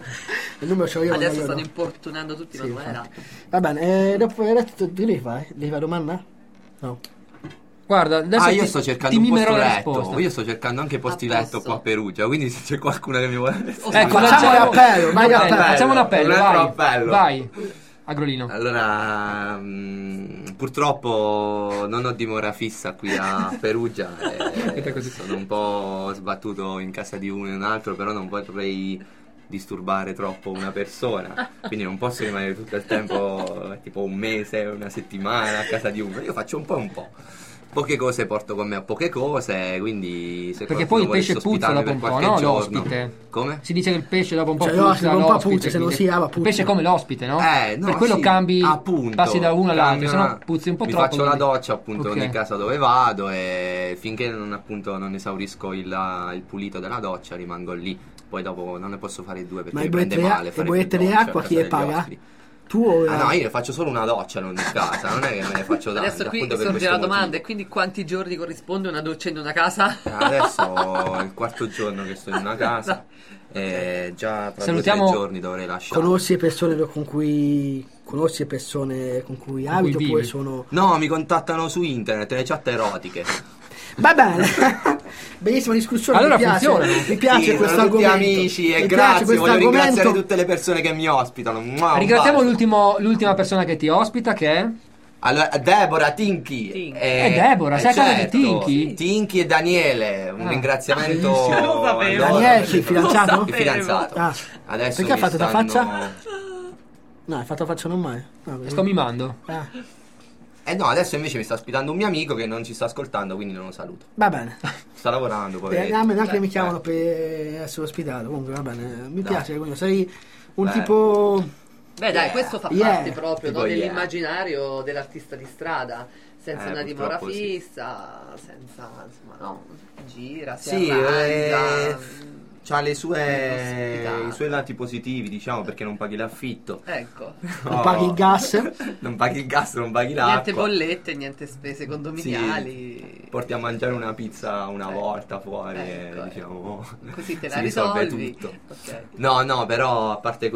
Speaker 1: Il numero ce l'ho io.
Speaker 4: Adesso
Speaker 1: non
Speaker 4: stanno
Speaker 1: io.
Speaker 4: importunando tutti,
Speaker 1: Sì,
Speaker 4: Manuela.
Speaker 1: infatti. Va bene, eh, dopo hai detto di lì fai? Devi fare domanda? No.
Speaker 2: Guarda, adesso
Speaker 3: Ah, io
Speaker 2: ti-
Speaker 3: sto cercando
Speaker 2: ti
Speaker 3: un
Speaker 2: mimerò
Speaker 3: posto
Speaker 2: la
Speaker 3: letto.
Speaker 2: risposta.
Speaker 3: Io sto cercando anche posti
Speaker 4: A
Speaker 3: letto
Speaker 4: posto.
Speaker 3: qua a Perugia. Quindi se c'è qualcuno che mi vuole.
Speaker 2: Ecco,
Speaker 1: Facciamo
Speaker 2: lanciamo-
Speaker 1: l'appello, vai
Speaker 2: un
Speaker 1: l'appello.
Speaker 2: Facciamo un appello,
Speaker 3: Un altro
Speaker 2: vai.
Speaker 3: appello.
Speaker 2: Vai. Agrolino.
Speaker 3: Allora, mh, purtroppo non ho dimora fissa qui a Perugia.
Speaker 2: Aspetta
Speaker 3: E
Speaker 2: così.
Speaker 3: sono un po' sbattuto in casa di uno e un altro, però non vorrei disturbare troppo una persona. Quindi non posso rimanere tutto il tempo, tipo un mese, una settimana a casa di uno. Io faccio un po' e un po'. Poche cose porto con me a poche cose, quindi se
Speaker 2: Perché
Speaker 3: qualcuno
Speaker 2: poi il
Speaker 3: volesse
Speaker 2: pesce puzza
Speaker 3: ospitarmi
Speaker 2: dopo un
Speaker 3: per
Speaker 2: po',
Speaker 3: qualche
Speaker 2: no?
Speaker 3: giorno-
Speaker 2: L'ospite.
Speaker 3: Come?
Speaker 2: Si dice che il pesce dopo un po'
Speaker 1: Cioè,
Speaker 2: puzza,
Speaker 1: l'ospite un po'
Speaker 2: l'ospite,
Speaker 1: puzza, se non
Speaker 2: quindi-
Speaker 1: si lava,
Speaker 2: Il
Speaker 1: puzza.
Speaker 2: pesce è come l'ospite, no?
Speaker 3: Eh, no,
Speaker 2: Per quello
Speaker 3: sì,
Speaker 2: cambi,
Speaker 3: appunto,
Speaker 2: passi da uno all'altro,
Speaker 3: cambio
Speaker 2: se no
Speaker 3: una-
Speaker 2: puzzi un po'
Speaker 3: mi
Speaker 2: troppo.
Speaker 3: faccio la
Speaker 2: quindi-
Speaker 3: doccia appunto
Speaker 2: Ok.
Speaker 3: ogni casa dove vado e finché non, appunto, non esaurisco il, il pulito della doccia rimango lì. Poi dopo non ne posso fare due perché
Speaker 1: Ma
Speaker 3: mi
Speaker 1: le
Speaker 3: prende
Speaker 1: bollette,
Speaker 3: male
Speaker 1: le
Speaker 3: fare
Speaker 1: bollette
Speaker 3: più
Speaker 1: di
Speaker 3: docce
Speaker 1: acqua
Speaker 3: a
Speaker 1: chi
Speaker 3: casa
Speaker 1: le
Speaker 3: degli
Speaker 1: paga?
Speaker 3: ospiti.
Speaker 1: Tu o
Speaker 3: Ah no, io ne faccio solo una doccia in ogni casa, non è che me ne faccio tante.
Speaker 4: Adesso qui
Speaker 3: appunto per
Speaker 4: sorge
Speaker 3: questo
Speaker 4: la domanda,
Speaker 3: motivo.
Speaker 4: e quindi quanti giorni corrisponde una doccia in una casa?
Speaker 3: Adesso è il quarto giorno che sto in una casa e già tra
Speaker 2: Salutiamo-
Speaker 3: due o tre giorni dovrei lasciare.
Speaker 1: conosci le persone con cui conosci le persone con cui
Speaker 2: cui
Speaker 1: abiti oppure
Speaker 2: vivi.
Speaker 1: sono.
Speaker 3: No, mi contattano su internet, le chat erotiche.
Speaker 1: Va bene. Bellissima discussione,
Speaker 2: Allora
Speaker 1: mi piace.
Speaker 2: funzionano.
Speaker 1: Mi piace
Speaker 3: Sì,
Speaker 1: questo
Speaker 3: sono tutti
Speaker 1: argomento.
Speaker 3: amici e
Speaker 1: mi piace
Speaker 3: grazie,
Speaker 1: questo
Speaker 3: voglio ringraziare
Speaker 1: argomento.
Speaker 3: tutte le persone che mi ospitano. Mua, un
Speaker 2: Ringraziamo
Speaker 3: bacio.
Speaker 2: l'ultimo- l'ultima persona che ti ospita, che è...
Speaker 3: Allora, Deborah, Tinky.
Speaker 4: Tinky.
Speaker 2: Eh, Deborah, sei a casa di Tinky?
Speaker 3: Tinky e Daniele. Un
Speaker 2: Ah,
Speaker 3: ringraziamento.
Speaker 4: bellissimo. Lo
Speaker 3: a
Speaker 4: sapevo.
Speaker 3: loro.
Speaker 1: Daniele, chi, fidanzato?
Speaker 3: Il fidanzato.
Speaker 1: Ah.
Speaker 3: Adesso
Speaker 1: Perché ha
Speaker 3: mi
Speaker 1: fatto da
Speaker 3: stanno-
Speaker 1: faccia? No, hai fatto faccia non mai. No,
Speaker 2: Sto mimando.
Speaker 1: ah,
Speaker 3: Eh no, adesso invece mi sta ospitando un mio amico che non ci sta ascoltando, quindi non lo saluto.
Speaker 1: va bene.
Speaker 3: Sta lavorando,
Speaker 1: Eh,
Speaker 3: poveretto.
Speaker 1: a me neanche
Speaker 3: Cioè,
Speaker 1: mi chiamano
Speaker 3: eh.
Speaker 1: per essere ospitato. Comunque va bene. Mi
Speaker 3: Dai.
Speaker 1: piace, quindi sei un
Speaker 3: Beh.
Speaker 1: tipo.
Speaker 4: Beh dai, questo fa
Speaker 1: Yeah.
Speaker 4: parte proprio
Speaker 3: Tipo
Speaker 4: no,
Speaker 3: yeah.
Speaker 4: dell'immaginario dell'artista di strada, senza
Speaker 3: Eh,
Speaker 4: una dimora
Speaker 3: purtroppo sì.
Speaker 4: fissa, senza, insomma, no, gira, si
Speaker 3: Sì,
Speaker 4: arrangia,
Speaker 3: eh,
Speaker 4: mm,
Speaker 3: c'ha le sue,
Speaker 4: ospitata.
Speaker 3: i suoi lati positivi, diciamo, perché non paghi l'affitto.
Speaker 4: ecco,
Speaker 1: Non
Speaker 3: Oh.
Speaker 1: paghi il gas.
Speaker 3: Non paghi il gas, non paghi
Speaker 4: niente
Speaker 3: l'acqua.
Speaker 4: bollette, niente spese condominiali,
Speaker 3: Porti a mangiare una pizza una
Speaker 4: Eh,
Speaker 3: volta fuori
Speaker 4: ecco,
Speaker 3: e diciamo
Speaker 4: così te la
Speaker 3: si risolve
Speaker 4: risolvi.
Speaker 3: tutto.
Speaker 4: Ok.
Speaker 3: No, no, però a parte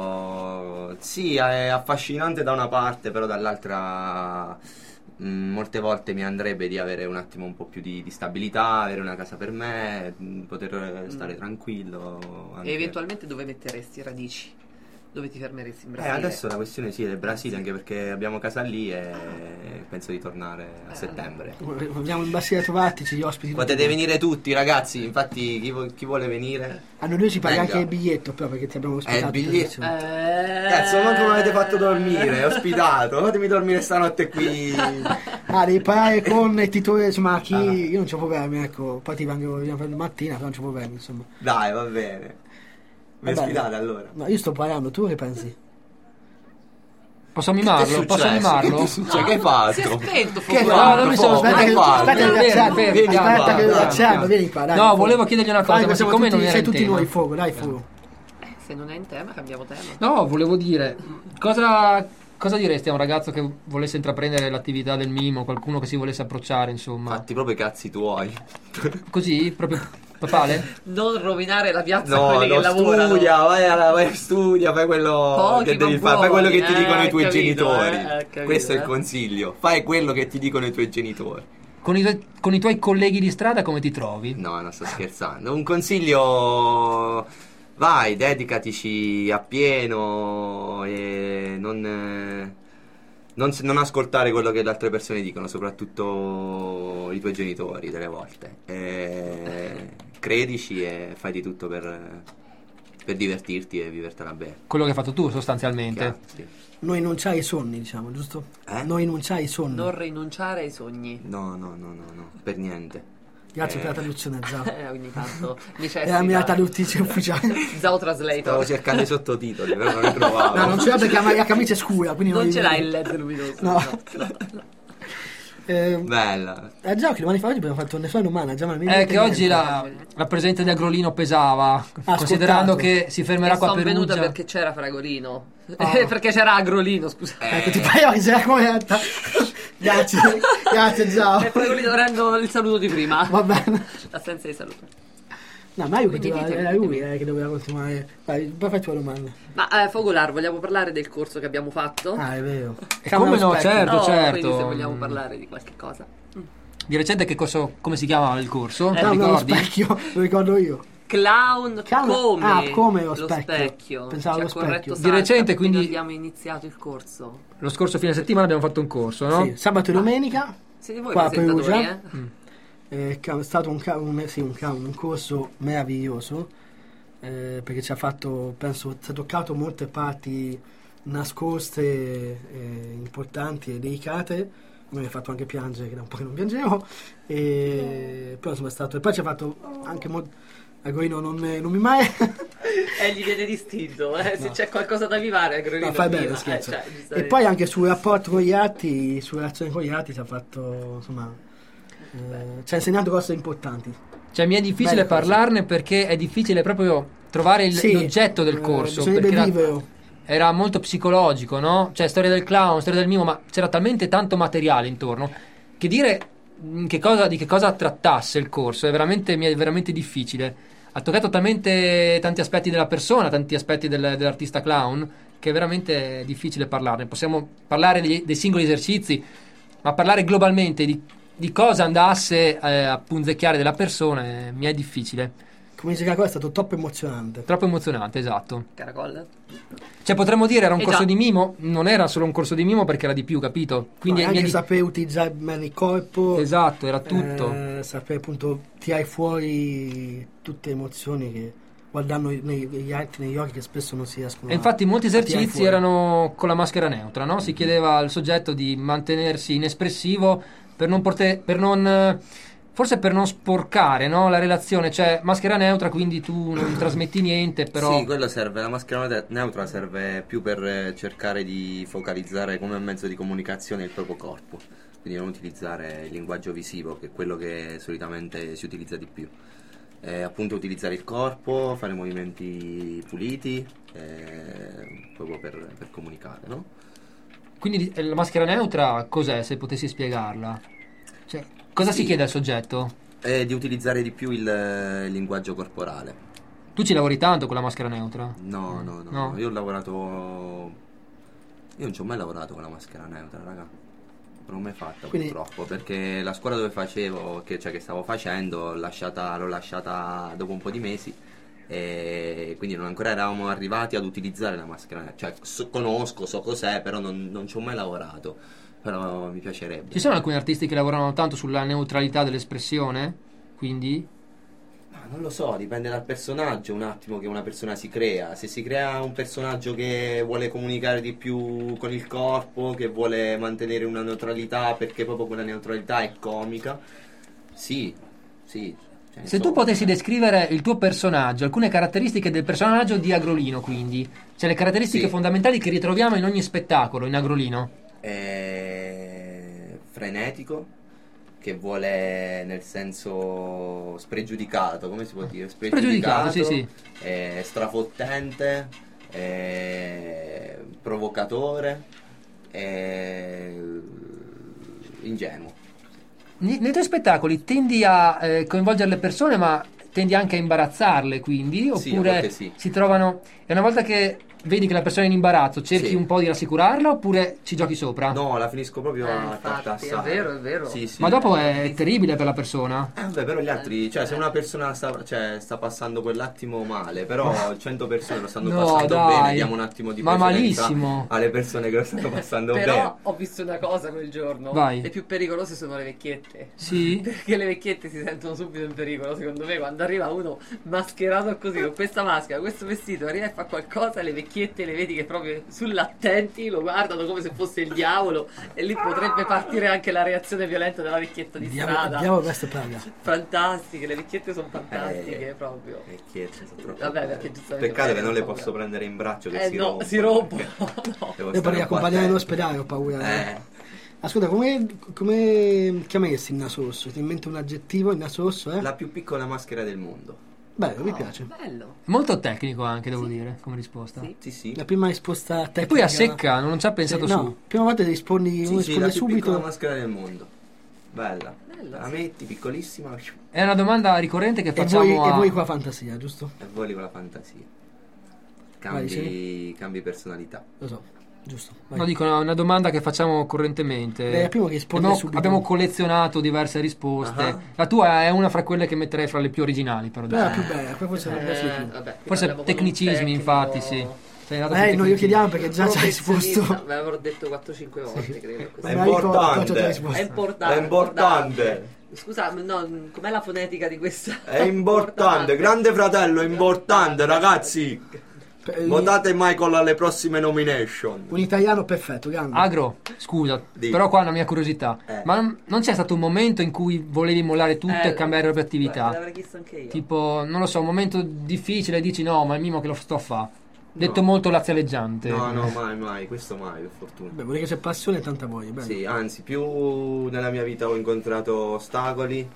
Speaker 3: quello sì, è affascinante da una parte, però dall'altra mh, molte volte mi andrebbe di avere un attimo un po' più di, di stabilità, avere una casa per me, mh, poter stare tranquillo. anche-
Speaker 4: E eventualmente dove metteresti radici? Dove ti fermeresti in
Speaker 3: Eh,
Speaker 4: Brasile?
Speaker 3: adesso la questione sì è del Brasile, anche perché abbiamo casa lì e penso di tornare a
Speaker 4: Eh.
Speaker 3: settembre.
Speaker 1: Andiamo in Brasile a trovarti, ci gli ospiti.
Speaker 3: Potete venire tutti, ragazzi. Infatti, chi, vo- chi vuole venire?
Speaker 1: A noi ci paghi
Speaker 3: Venga.
Speaker 1: anche il biglietto, però perché ti abbiamo
Speaker 3: Eh,
Speaker 1: ospitato.
Speaker 3: il biglietto.
Speaker 4: Eh...
Speaker 3: Cazzo, ma come avete fatto dormire? Ospitato, fatemi dormire stanotte qui.
Speaker 1: Ah, devi parlare con il titolare, insomma, chi.
Speaker 3: Ah.
Speaker 1: Io non c'ho problemi, ecco. Poi ti vengo per la mattina, però non c'ho problemi, insomma.
Speaker 3: Dai, va bene. Mi
Speaker 1: Va bene.
Speaker 3: ospitate allora.
Speaker 1: No, io sto parlando, tu che pensi?
Speaker 2: Posso
Speaker 3: Che è
Speaker 2: mimarlo? Posso
Speaker 3: successo?
Speaker 2: mimarlo?
Speaker 3: Che è successo? Che hai fatto?
Speaker 4: Si è spento,
Speaker 3: Che hai
Speaker 4: fuoco.
Speaker 3: fatto?
Speaker 2: No, non mi sono
Speaker 3: Fo?
Speaker 2: spento.
Speaker 3: Che hai
Speaker 1: Aspetta,
Speaker 3: fatto?
Speaker 1: aspetta che
Speaker 2: Fermi,
Speaker 1: riacciamo,
Speaker 2: fermi,
Speaker 3: vieni
Speaker 1: aspetta
Speaker 3: qua,
Speaker 1: che
Speaker 3: dai,
Speaker 1: riacciamo,
Speaker 2: dai.
Speaker 1: vieni qua, dai.
Speaker 2: No,
Speaker 1: fuoco.
Speaker 2: volevo chiedergli una cosa,
Speaker 1: Dai,
Speaker 2: ma
Speaker 1: siamo
Speaker 2: siccome
Speaker 1: tutti-
Speaker 2: non era
Speaker 1: sei
Speaker 2: in
Speaker 1: tutti
Speaker 2: tema.
Speaker 1: noi, fuoco, dai, fuoco.
Speaker 4: Se non è in tema, cambiamo tema.
Speaker 2: No, volevo dire, cosa, cosa diresti a un ragazzo che volesse intraprendere l'attività del mimo, qualcuno che si volesse approcciare, insomma?
Speaker 3: Fatti proprio i cazzi tuoi.
Speaker 2: Così, proprio papale?
Speaker 4: Non rovinare la piazza a
Speaker 3: No,
Speaker 4: quelli
Speaker 3: no,
Speaker 4: che lavorano.
Speaker 3: studia, vai, a- vai, studia, fai quello
Speaker 4: Pochi
Speaker 3: che
Speaker 4: ma
Speaker 3: devi fare, fai quello che ti
Speaker 4: buoni,
Speaker 3: dicono
Speaker 4: eh,
Speaker 3: i tuoi
Speaker 4: capito,
Speaker 3: genitori.
Speaker 4: eh, ho capito,
Speaker 3: Questo è il
Speaker 4: eh.
Speaker 3: consiglio. Fai quello che ti dicono i tuoi genitori.
Speaker 2: Con i, tuoi, con i tuoi colleghi di strada come ti trovi?
Speaker 3: No, non sto scherzando. Un consiglio: vai, dedicatici appieno e non, eh, non, s- non ascoltare quello che le altre persone dicono, soprattutto i tuoi genitori delle volte. E credici e fai di tutto per, per divertirti e vivertela bene.
Speaker 2: Quello che hai fatto tu sostanzialmente.
Speaker 3: Chiaro, sì.
Speaker 1: Non rinunciare ai sonni, diciamo, giusto?
Speaker 3: Eh?
Speaker 1: Non rinunciare ai sonni.
Speaker 4: Non rinunciare ai sogni.
Speaker 3: No, no, no, no, no, per niente.
Speaker 1: Grazie
Speaker 3: Eh.
Speaker 1: per la traduzione, Zao.
Speaker 4: Eh, ogni tanto
Speaker 1: È
Speaker 4: necessita.
Speaker 1: la mia traduttrice ufficiale.
Speaker 4: Zao
Speaker 3: Stavo
Speaker 4: Translator.
Speaker 3: cercando i sottotitoli, però non li trovavo.
Speaker 1: No, non ce l'ha perché la maglia camicia è scura, quindi non,
Speaker 4: Non
Speaker 1: li
Speaker 4: ce l'hai
Speaker 1: vedo.
Speaker 4: il L E D luminoso.
Speaker 1: No. Eh,
Speaker 3: Bella.
Speaker 1: eh, già che domani fa oggi abbiamo fatto nessuna umana, già ma mi
Speaker 2: È
Speaker 1: niente,
Speaker 2: che oggi
Speaker 1: niente.
Speaker 2: la, la presenza di Agrolino pesava,
Speaker 1: Ah,
Speaker 2: considerando
Speaker 1: scontato.
Speaker 2: che si fermerà qua a
Speaker 4: Sono venuta
Speaker 2: Perugia.
Speaker 4: perché c'era Fragolino.
Speaker 1: Ah.
Speaker 4: perché c'era Agrolino, scusa.
Speaker 1: Ecco, ti pareva che c'era corretta. Grazie, grazie, ciao.
Speaker 4: E Fragolino rendo il saluto di prima.
Speaker 1: Va bene.
Speaker 4: L'assenza di saluto.
Speaker 1: No, ma io
Speaker 4: Quindi
Speaker 1: continuavo,
Speaker 4: ditemi,
Speaker 1: era lui
Speaker 4: ditemi.
Speaker 1: eh, che doveva continuare. Vai, poi fai tu la domanda.
Speaker 4: Ma eh, Fogolar, vogliamo parlare del corso che abbiamo fatto?
Speaker 1: Ah, è vero.
Speaker 2: E come no, certo,
Speaker 4: No,
Speaker 2: certo.
Speaker 4: Quindi se vogliamo parlare di qualche cosa.
Speaker 2: Di recente che corso, come si chiama il corso?
Speaker 4: Eh,
Speaker 2: Ti
Speaker 1: Clown allo
Speaker 2: ricordi?
Speaker 1: specchio, lo ricordo io.
Speaker 4: Clown,
Speaker 1: Clown-
Speaker 4: come?
Speaker 1: ah, come lo specchio. Pensavo
Speaker 4: Ci ha
Speaker 1: allo
Speaker 4: corretto
Speaker 1: specchio.
Speaker 2: Di
Speaker 4: Santa,
Speaker 2: recente, quindi-
Speaker 4: abbiamo iniziato il corso.
Speaker 2: Lo scorso fine settimana abbiamo fatto un corso, no?
Speaker 1: Sì, sabato e domenica.
Speaker 4: Siete voi
Speaker 1: Qua a
Speaker 4: presentatori,
Speaker 1: Perugia.
Speaker 4: eh?
Speaker 1: È ca- stato un, ca- un, sì, un, ca- un corso meraviglioso eh, perché ci ha fatto, penso, ci ha toccato molte parti nascoste, eh, importanti e delicate. Mi ha fatto anche piangere, che da un po' che non piangevo. E, però insomma è stato. E poi ci ha fatto anche molto. Agrolino non, non mi mai.
Speaker 4: Eh, gli viene distinto, eh? Se
Speaker 1: No.
Speaker 4: c'è qualcosa da vivare, Agrolino
Speaker 1: No, fai bene,
Speaker 4: viva.
Speaker 1: scherzo.
Speaker 4: Eh, cioè,
Speaker 1: E
Speaker 4: giustamente.
Speaker 1: poi anche sul rapporto con gli altri, sulle relazioni con gli altri ci ha fatto, insomma, eh, ci ha insegnato cose importanti.
Speaker 2: Cioè mi è difficile
Speaker 1: Belle cose.
Speaker 2: parlarne perché è difficile proprio trovare il-
Speaker 1: Sì,
Speaker 2: l'oggetto del
Speaker 1: eh,
Speaker 2: corso.
Speaker 1: bisognerebbe
Speaker 2: perché era,
Speaker 1: viverlo.
Speaker 2: era molto psicologico, no? Cioè storia del clown, storia del mimo, ma c'era talmente tanto materiale intorno che dire in che cosa, di che cosa trattasse il corso è veramente, mi è veramente difficile. Ha toccato talmente tanti aspetti della persona, tanti aspetti del- dell'artista clown, che è veramente difficile parlarne. Possiamo parlare dei, dei singoli esercizi, ma parlare globalmente di, di cosa andasse eh, a punzecchiare della persona eh, mi è difficile.
Speaker 1: Come dice Cacò è stato troppo emozionante.
Speaker 2: Troppo emozionante, esatto.
Speaker 4: Caracol?
Speaker 2: Cioè potremmo dire era un
Speaker 4: Eh
Speaker 2: corso
Speaker 4: già.
Speaker 2: di mimo? Non era solo un corso di mimo perché era di più, capito? Quindi
Speaker 1: No,
Speaker 2: mi è
Speaker 1: anche
Speaker 2: di-
Speaker 1: sapere utilizzare bene il corpo.
Speaker 2: Esatto, era tutto.
Speaker 1: eh, sapere appunto tirare fuori tutte le emozioni che guardando nei- negli altri negli occhi che spesso non si riescono
Speaker 2: E infatti molti
Speaker 1: a tirare
Speaker 2: esercizi
Speaker 1: fuori.
Speaker 2: erano con la maschera neutra, no? Si chiedeva al soggetto di mantenersi inespressivo per non, porte- per non eh, forse per non sporcare, no? La relazione, cioè maschera neutra, quindi tu non trasmetti niente, però
Speaker 3: Sì, quello serve, la maschera ne- neutra serve più per eh, cercare di focalizzare come mezzo di comunicazione il proprio corpo, quindi non utilizzare il linguaggio visivo, che è quello che solitamente si utilizza di più. Eh, appunto utilizzare il corpo, fare movimenti puliti, eh, proprio per, per comunicare, no?
Speaker 2: quindi eh, la maschera neutra cos'è, se potessi spiegarla? Cioè, cosa
Speaker 3: Sì.
Speaker 2: si chiede al soggetto?
Speaker 3: E di utilizzare di più il, eh, il linguaggio corporale.
Speaker 2: Tu ci lavori tanto con la maschera neutra?
Speaker 3: No, no, no,
Speaker 2: No?
Speaker 3: io ho lavorato... Io non ci ho mai lavorato con la maschera neutra, raga. Non l'ho mai fatta,
Speaker 1: Quindi-
Speaker 3: purtroppo, perché la scuola dove facevo, che, cioè che stavo facendo, l'ho lasciata, l'ho lasciata dopo un po' di mesi e quindi non ancora eravamo arrivati ad utilizzare la maschera neutra. Cioè, so- conosco, so cos'è, però non, non ci ho mai lavorato, però mi piacerebbe.
Speaker 2: Ci sono alcuni artisti che lavorano tanto sulla neutralità dell'espressione, quindi
Speaker 3: Ma non lo so, dipende dal personaggio un attimo che una persona si crea. Se si crea un personaggio che vuole comunicare di più con il corpo, che vuole mantenere una neutralità perché proprio quella neutralità è comica, sì, sì. cioè,
Speaker 2: se tu
Speaker 3: insomma,
Speaker 2: potessi descrivere il tuo personaggio, alcune caratteristiche del personaggio di Agrolino, quindi, cioè le caratteristiche
Speaker 3: Sì.
Speaker 2: fondamentali che ritroviamo in ogni spettacolo in Agrolino.
Speaker 3: è frenetico, che vuole nel senso spregiudicato, come si può dire?
Speaker 2: Spregiudicato, sì, sì.
Speaker 3: È strafottente, è provocatore, è ingenuo.
Speaker 2: Nei, nei tuoi spettacoli tendi a eh, coinvolgere le persone, ma tendi anche a imbarazzarle, quindi?
Speaker 3: Sì, a
Speaker 2: Oppure
Speaker 3: volte sì.
Speaker 2: si trovano... E una volta che vedi che la persona è in imbarazzo, cerchi
Speaker 3: Sì.
Speaker 2: un po' di rassicurarla oppure ci giochi sopra?
Speaker 3: No, la finisco proprio
Speaker 4: Eh,
Speaker 3: a
Speaker 4: infatti,
Speaker 3: tartassare.
Speaker 4: è vero, è vero.
Speaker 3: Sì, sì.
Speaker 2: Ma dopo è terribile per la persona.
Speaker 3: Eh, vabbè, però gli altri, cioè se una persona sta, cioè, sta passando quell'attimo male, però cento persone lo stanno
Speaker 2: No,
Speaker 3: passando
Speaker 2: dai.
Speaker 3: bene, diamo un attimo di
Speaker 2: Ma
Speaker 3: precedenza
Speaker 2: malissimo.
Speaker 3: alle persone che lo stanno passando
Speaker 4: Però
Speaker 3: bene.
Speaker 4: ho visto una cosa quel giorno.
Speaker 2: Vai.
Speaker 4: Le più pericolose sono le vecchiette.
Speaker 2: Sì?
Speaker 4: Perché le vecchiette si sentono subito in pericolo, secondo me, quando arriva uno mascherato così, con questa maschera, questo vestito, arriva e fa qualcosa, le vecchiette le vedi che proprio sull'attenti lo guardano come se fosse il diavolo e lì potrebbe partire anche la reazione violenta della vecchietta di
Speaker 1: Diavolo,
Speaker 4: strada.
Speaker 1: diavolo questa praga.
Speaker 4: Fantastiche, le vecchiette sono fantastiche
Speaker 3: Eh,
Speaker 4: proprio.
Speaker 3: Vecchiette, sono troppo
Speaker 4: Vabbè,
Speaker 3: belle.
Speaker 4: perché giustamente
Speaker 3: Peccato che
Speaker 4: magari
Speaker 3: non le
Speaker 4: un po'
Speaker 3: posso prendere in braccio che
Speaker 4: Eh
Speaker 3: si
Speaker 4: no,
Speaker 3: rompono.
Speaker 4: si rompono.
Speaker 3: Devo
Speaker 1: Io
Speaker 3: stare
Speaker 1: poi
Speaker 3: un po'
Speaker 1: accompagnare
Speaker 3: attento.
Speaker 1: all'ospedale ho paura.
Speaker 3: Eh.
Speaker 1: Ascolta, come, come chiameresti il naso rosso? Ti invento un aggettivo, il naso rosso, eh?
Speaker 3: La più piccola maschera del mondo.
Speaker 1: Bello, mi piace.
Speaker 4: Bello.
Speaker 2: Molto tecnico anche, devo dire, come risposta.
Speaker 4: Sì.
Speaker 3: Sì, sì.
Speaker 1: La prima risposta tecnica.
Speaker 2: E poi a secca, non ci ha pensato
Speaker 1: Sì,
Speaker 2: su.
Speaker 1: no, prima volta ti rispondi,
Speaker 3: Sì,
Speaker 1: uno
Speaker 3: sì,
Speaker 1: risponde
Speaker 3: la più piccola
Speaker 1: subito.
Speaker 3: maschera del mondo. Bella.
Speaker 4: Bella,
Speaker 3: La
Speaker 4: sì.
Speaker 3: metti piccolissima
Speaker 2: È una domanda ricorrente che
Speaker 1: E
Speaker 2: facciamo
Speaker 1: voi,
Speaker 2: a...
Speaker 1: e voi qua fantasia, giusto?
Speaker 3: e voli con la fantasia.
Speaker 1: Vai,
Speaker 3: Cambi,
Speaker 1: sì.
Speaker 3: cambi personalità.
Speaker 1: Lo so, giusto. Vai.
Speaker 2: No, dico una, una domanda che facciamo correntemente.
Speaker 1: Beh, prima che risponde
Speaker 2: abbiamo,
Speaker 1: subito.
Speaker 2: abbiamo collezionato diverse risposte.
Speaker 3: Ah.
Speaker 2: La tua è una fra quelle che metterei fra le più originali, però.
Speaker 1: Beh, la
Speaker 2: dai.
Speaker 1: più bella, poi forse non piace di
Speaker 4: Eh,
Speaker 1: più.
Speaker 4: vabbè,
Speaker 2: Forse
Speaker 4: parliamo con un
Speaker 2: tecnicismi,
Speaker 4: tecnico
Speaker 2: infatti, sì. Sei andato
Speaker 1: Eh,
Speaker 2: sui
Speaker 1: noi lo
Speaker 2: tecnicismi.
Speaker 1: chiediamo perché già ci hai
Speaker 4: Professionista.
Speaker 1: risposto.
Speaker 4: Beh, l'avrò detto quattro cinque volte, credo.
Speaker 3: È
Speaker 4: questo.
Speaker 1: Ma ricordo,
Speaker 3: importante.
Speaker 1: quanto ti hai risposto?
Speaker 4: È importante.
Speaker 3: È importante.
Speaker 4: Scusa, no, com'è la fonetica di questa?
Speaker 3: È importante, grande fratello, è importante, ragazzi.
Speaker 1: Per-
Speaker 3: Votate Michael alle prossime nomination.
Speaker 1: Un italiano perfetto, grande.
Speaker 2: Agro, scusa,
Speaker 3: Di.
Speaker 2: però qua è una mia curiosità.
Speaker 3: Eh.
Speaker 2: Ma non, non c'è stato un momento in cui volevi mollare tutto
Speaker 4: Eh,
Speaker 2: e cambiare le proprie
Speaker 4: guarda,
Speaker 2: attività?
Speaker 4: L'avrei chiesto anche io.
Speaker 2: Tipo, non lo so, un momento difficile, dici no, ma è mimo che lo sto a fa. Detto
Speaker 3: No.
Speaker 2: molto lazialeggiante.
Speaker 3: No, no, mai, mai, questo mai, per fortuna.
Speaker 1: Beh, vuol dire che c'è passione e tanta voglia, bello.
Speaker 3: Sì, anzi, più nella mia vita ho incontrato ostacoli,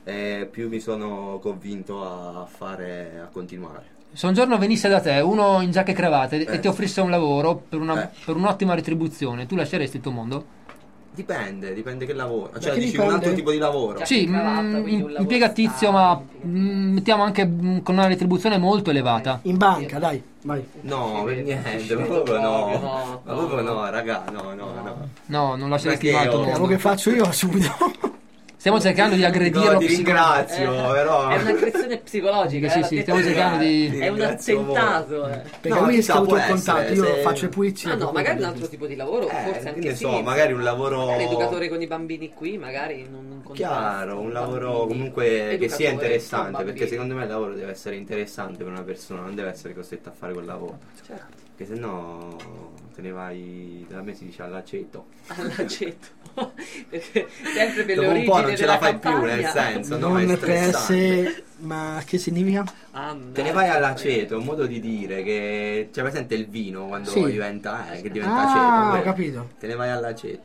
Speaker 3: e più mi sono convinto a fare, a continuare.
Speaker 2: Se un giorno venisse da te uno in giacca e cravatta e
Speaker 3: Eh.
Speaker 2: ti offrisse un lavoro per, una-
Speaker 3: Eh.
Speaker 2: per un'ottima retribuzione, tu lasceresti il tuo mondo?
Speaker 3: Dipende, dipende che lavoro. Cioè,
Speaker 1: che
Speaker 3: dici
Speaker 1: dipende?
Speaker 3: un altro tipo di lavoro.
Speaker 4: Cioè,
Speaker 2: Sì,
Speaker 4: cravatta,
Speaker 2: mm,
Speaker 4: quindi un
Speaker 2: in-
Speaker 4: lavoro
Speaker 2: impiegatizio, ma
Speaker 4: stabile.
Speaker 2: mm, mettiamo anche mm, con una retribuzione molto elevata.
Speaker 1: In banca, dai, vai.
Speaker 3: No,
Speaker 4: Ci
Speaker 3: per
Speaker 4: vedo,
Speaker 3: niente,
Speaker 4: ci
Speaker 3: ma
Speaker 4: vedo
Speaker 3: proprio no.
Speaker 4: proprio, no,
Speaker 3: Ma
Speaker 4: no,
Speaker 3: proprio
Speaker 4: no.
Speaker 3: no, raga, no, no, no.
Speaker 2: No, non lasceresti
Speaker 3: Perché
Speaker 2: mai il tuo
Speaker 3: io-
Speaker 1: Il lavoro
Speaker 2: mondo.
Speaker 1: che faccio io subito.
Speaker 2: Stiamo cercando di aggredirlo
Speaker 3: No, ti
Speaker 2: psicologicamente.
Speaker 3: ringrazio,
Speaker 4: Eh,
Speaker 3: però.
Speaker 4: È un'aggressione psicologica.
Speaker 2: Sì,
Speaker 4: eh,
Speaker 2: sì,
Speaker 4: l'ha
Speaker 2: stiamo
Speaker 4: detto
Speaker 2: cercando
Speaker 4: prima.
Speaker 2: di-
Speaker 4: È un
Speaker 3: Ringrazio
Speaker 4: attentato. Eh.
Speaker 1: Perché
Speaker 3: No,
Speaker 1: lui
Speaker 3: chissà,
Speaker 1: è avuto
Speaker 3: può
Speaker 1: il contatto,
Speaker 3: essere,
Speaker 1: io
Speaker 3: se-
Speaker 1: faccio le pulizie.
Speaker 4: Ah no,
Speaker 1: per
Speaker 4: magari un
Speaker 1: quello.
Speaker 4: altro tipo di lavoro,
Speaker 3: Eh,
Speaker 4: forse
Speaker 3: che
Speaker 4: anche
Speaker 3: ne
Speaker 4: sì.
Speaker 3: so, magari un lavoro-
Speaker 4: Magari educatore con i bambini qui, magari non, non contrasta
Speaker 3: Chiaro,
Speaker 4: con
Speaker 3: un
Speaker 4: i
Speaker 3: lavoro
Speaker 4: bambini.
Speaker 3: comunque che sia
Speaker 4: Educatore
Speaker 3: interessante,
Speaker 4: con
Speaker 3: perché
Speaker 4: bambini.
Speaker 3: secondo me il lavoro deve essere interessante per una persona, non deve essere costretto a fare quel lavoro.
Speaker 4: Certo,
Speaker 3: Perché se no te ne vai, da me si dice all'aceto.
Speaker 4: all'aceto. Perché sempre per le
Speaker 3: Dopo un
Speaker 4: origini
Speaker 3: po' non ce la
Speaker 4: della
Speaker 3: fai più,
Speaker 4: campagna.
Speaker 3: nel senso, no, è
Speaker 1: Non per
Speaker 3: stressante.
Speaker 1: essere... Ma che significa?
Speaker 4: Ah,
Speaker 3: Te ne vai all'aceto, è un modo di dire che c'è presente il vino quando
Speaker 1: Sì.
Speaker 3: diventa, eh, che diventa
Speaker 1: Ah,
Speaker 3: aceto.
Speaker 1: ho
Speaker 3: quello.
Speaker 1: capito.
Speaker 3: Te ne vai all'aceto.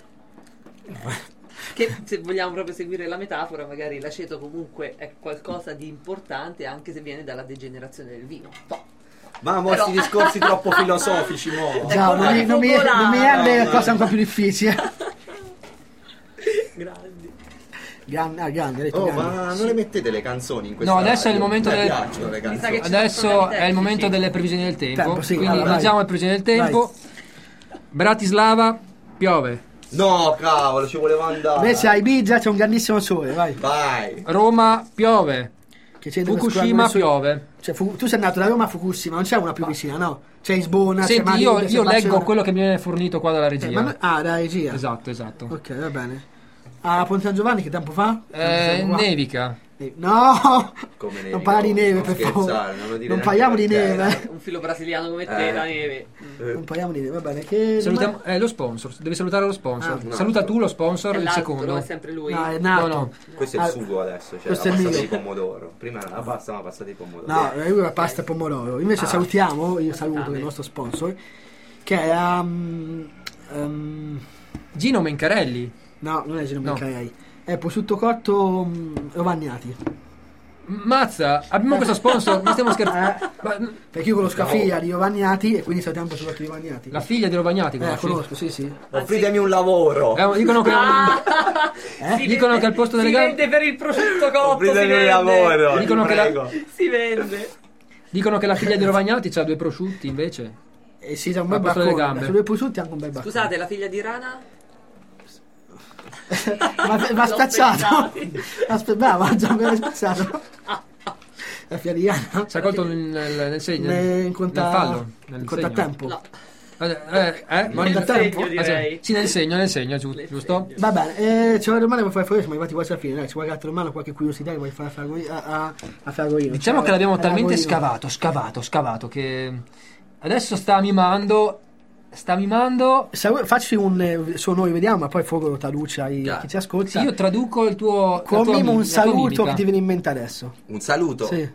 Speaker 4: Che se vogliamo proprio seguire la metafora, magari l'aceto comunque è qualcosa di importante anche se viene dalla degenerazione del vino. Boh.
Speaker 3: Ma mo
Speaker 4: Però-
Speaker 3: sti discorsi troppo filosofici, mo.
Speaker 1: Già, non mi, non mi, non mi
Speaker 4: popolare.
Speaker 1: rende
Speaker 3: No,
Speaker 1: cosa
Speaker 3: no.
Speaker 1: un po' più difficile.
Speaker 4: Grandi.
Speaker 1: Grande, ah, grande, hai detto
Speaker 3: Oh,
Speaker 1: grande.
Speaker 3: ma non le mettete le canzoni in questa
Speaker 2: No, adesso è il
Speaker 3: radio?
Speaker 2: momento
Speaker 3: Mi
Speaker 2: delle-
Speaker 3: piacciono le
Speaker 4: Mi sa
Speaker 3: canzoni.
Speaker 4: che ci
Speaker 2: Adesso
Speaker 4: sono
Speaker 2: è il
Speaker 4: tecnici.
Speaker 2: momento delle previsioni del tempo.
Speaker 1: Tempo, sì,
Speaker 2: Quindi
Speaker 1: allora,
Speaker 2: leggiamo
Speaker 1: vai.
Speaker 2: le previsioni del tempo. Bratislava, piove.
Speaker 3: No, cavolo, ci volevo andare.
Speaker 1: Invece a Ibiza c'è un grandissimo sole, vai.
Speaker 3: Vai.
Speaker 2: Roma, piove.
Speaker 1: Che c'è dove
Speaker 2: Fukushima,
Speaker 1: scorre il sole.
Speaker 2: piove.
Speaker 1: Cioè, Fu- tu sei andato da Roma a Fukushima, non c'è una più vicina, no? C'è Lisbona, c'è
Speaker 2: Senti,
Speaker 1: Madrid,
Speaker 2: io,
Speaker 1: c'è
Speaker 2: io leggo
Speaker 1: Barcellona.
Speaker 2: quello che mi viene fornito qua dalla
Speaker 1: Eh,
Speaker 2: regia.
Speaker 1: ma no- ah, da regia.
Speaker 2: Esatto, esatto.
Speaker 1: Ok, va bene. A Ponte San Giovanni che tempo fa?
Speaker 2: Eh,
Speaker 1: Siamo qua.
Speaker 2: nevica.
Speaker 1: Eh, No!
Speaker 3: Come nevica,
Speaker 1: Non parla di neve,
Speaker 3: non
Speaker 1: per
Speaker 3: scherzare,
Speaker 1: favore.
Speaker 3: non lo dire
Speaker 1: Non
Speaker 3: neanche
Speaker 1: parliamo di
Speaker 3: perché.
Speaker 1: neve.
Speaker 4: Un filo brasiliano come te,
Speaker 3: Eh.
Speaker 4: la neve. Mm.
Speaker 1: Non parliamo di neve, va bene. Che
Speaker 2: Salutiamo, eh, lo sponsor. Devi salutare lo sponsor.
Speaker 1: Ah,
Speaker 3: un
Speaker 2: Saluta
Speaker 3: altro.
Speaker 2: tu lo sponsor,
Speaker 4: E
Speaker 2: il
Speaker 4: l'altro
Speaker 2: secondo.
Speaker 4: è sempre lui.
Speaker 1: No, è nato.
Speaker 2: No, no.
Speaker 3: Questo è
Speaker 1: Ah,
Speaker 3: il sugo adesso, cioè la
Speaker 1: questo è
Speaker 3: pasta
Speaker 1: mio.
Speaker 3: di pomodoro. Prima la pasta ma pasta di pomodoro.
Speaker 1: No, eh, lui è pasta e pomodoro. Invece
Speaker 3: Ah.
Speaker 1: salutiamo, io saluto
Speaker 4: Fame.
Speaker 1: il nostro sponsor, che è um, um,
Speaker 2: Gino Mencarelli.
Speaker 1: no, non è Gino
Speaker 2: No.
Speaker 1: Mencarelli, è prosciutto cotto um, Rovagnati.
Speaker 2: Mazza, abbiamo questo sponsor, ma stiamo scherzando.
Speaker 1: Eh,
Speaker 2: Ma-
Speaker 1: perché io conosco la
Speaker 3: No.
Speaker 1: figlia di Rovagnati e quindi salutiamo prosciutto cotto Rovagnati.
Speaker 2: La figlia di Rovagnati,
Speaker 1: Eh,
Speaker 2: conosci?
Speaker 1: conosco, sì, sì.
Speaker 3: Offritemi un lavoro.
Speaker 2: Eh, dicono che,
Speaker 4: Ah!
Speaker 1: Eh?
Speaker 4: Si
Speaker 2: Dicono
Speaker 4: vende-
Speaker 2: che al posto delle
Speaker 4: si
Speaker 2: gambe-
Speaker 4: vende per il prosciutto cotto, si
Speaker 3: Offritemi un
Speaker 4: vende.
Speaker 3: lavoro.
Speaker 2: Dicono
Speaker 3: ti
Speaker 2: che la-
Speaker 3: prego.
Speaker 4: Si vende.
Speaker 2: dicono che la figlia di Rovagnati ha due prosciutti invece.
Speaker 1: E si sa un bel
Speaker 2: Ha posto le
Speaker 1: baccone.
Speaker 2: gambe.
Speaker 1: Su due prosciutti anche un bel baccone.
Speaker 4: Scusate, la figlia di Rana?
Speaker 1: Ma ma
Speaker 4: L'ho
Speaker 1: spezzato.
Speaker 4: pensato.
Speaker 1: Aspe- brava, già mi avevi spezzato. La fiariana.
Speaker 2: Si è colto nel, nel, nel segno,
Speaker 1: Ne- in
Speaker 2: nel
Speaker 1: conta-
Speaker 2: fallo, nel
Speaker 1: in
Speaker 2: segno.
Speaker 1: contattempo.
Speaker 4: No.
Speaker 2: Eh, eh, eh, ma
Speaker 1: Nel
Speaker 2: nel
Speaker 1: tempo?
Speaker 4: segno,
Speaker 2: Ah, sì.
Speaker 4: direi.
Speaker 2: Sì, nel segno, nel segno, giu-
Speaker 4: Nel
Speaker 2: giusto?
Speaker 4: segno.
Speaker 1: Va bene, eh, c'è una domanda che vuoi fare fuori, siamo arrivati quasi alla fine, dai, c'è qualche altra domanda, qualche curiosità che vuoi fare a Fragolino? A, a, a Fragolino.
Speaker 2: Diciamo
Speaker 1: Cioè,
Speaker 2: che l'abbiamo
Speaker 1: a
Speaker 2: talmente
Speaker 1: Fragolino.
Speaker 2: scavato, scavato, scavato che adesso sta mimando, sta mimando.
Speaker 1: Se vuoi, facci un eh, suo noi, vediamo, ma poi Fogo traduce ai
Speaker 3: Già.
Speaker 1: chi ci ascolta.
Speaker 2: Sì, io traduco il tuo, la
Speaker 1: Con
Speaker 2: tua
Speaker 1: mimo
Speaker 2: mi-
Speaker 1: un
Speaker 2: la tua
Speaker 1: saluto
Speaker 2: mimica.
Speaker 1: che ti viene in mente adesso.
Speaker 3: Un saluto.
Speaker 1: Sì.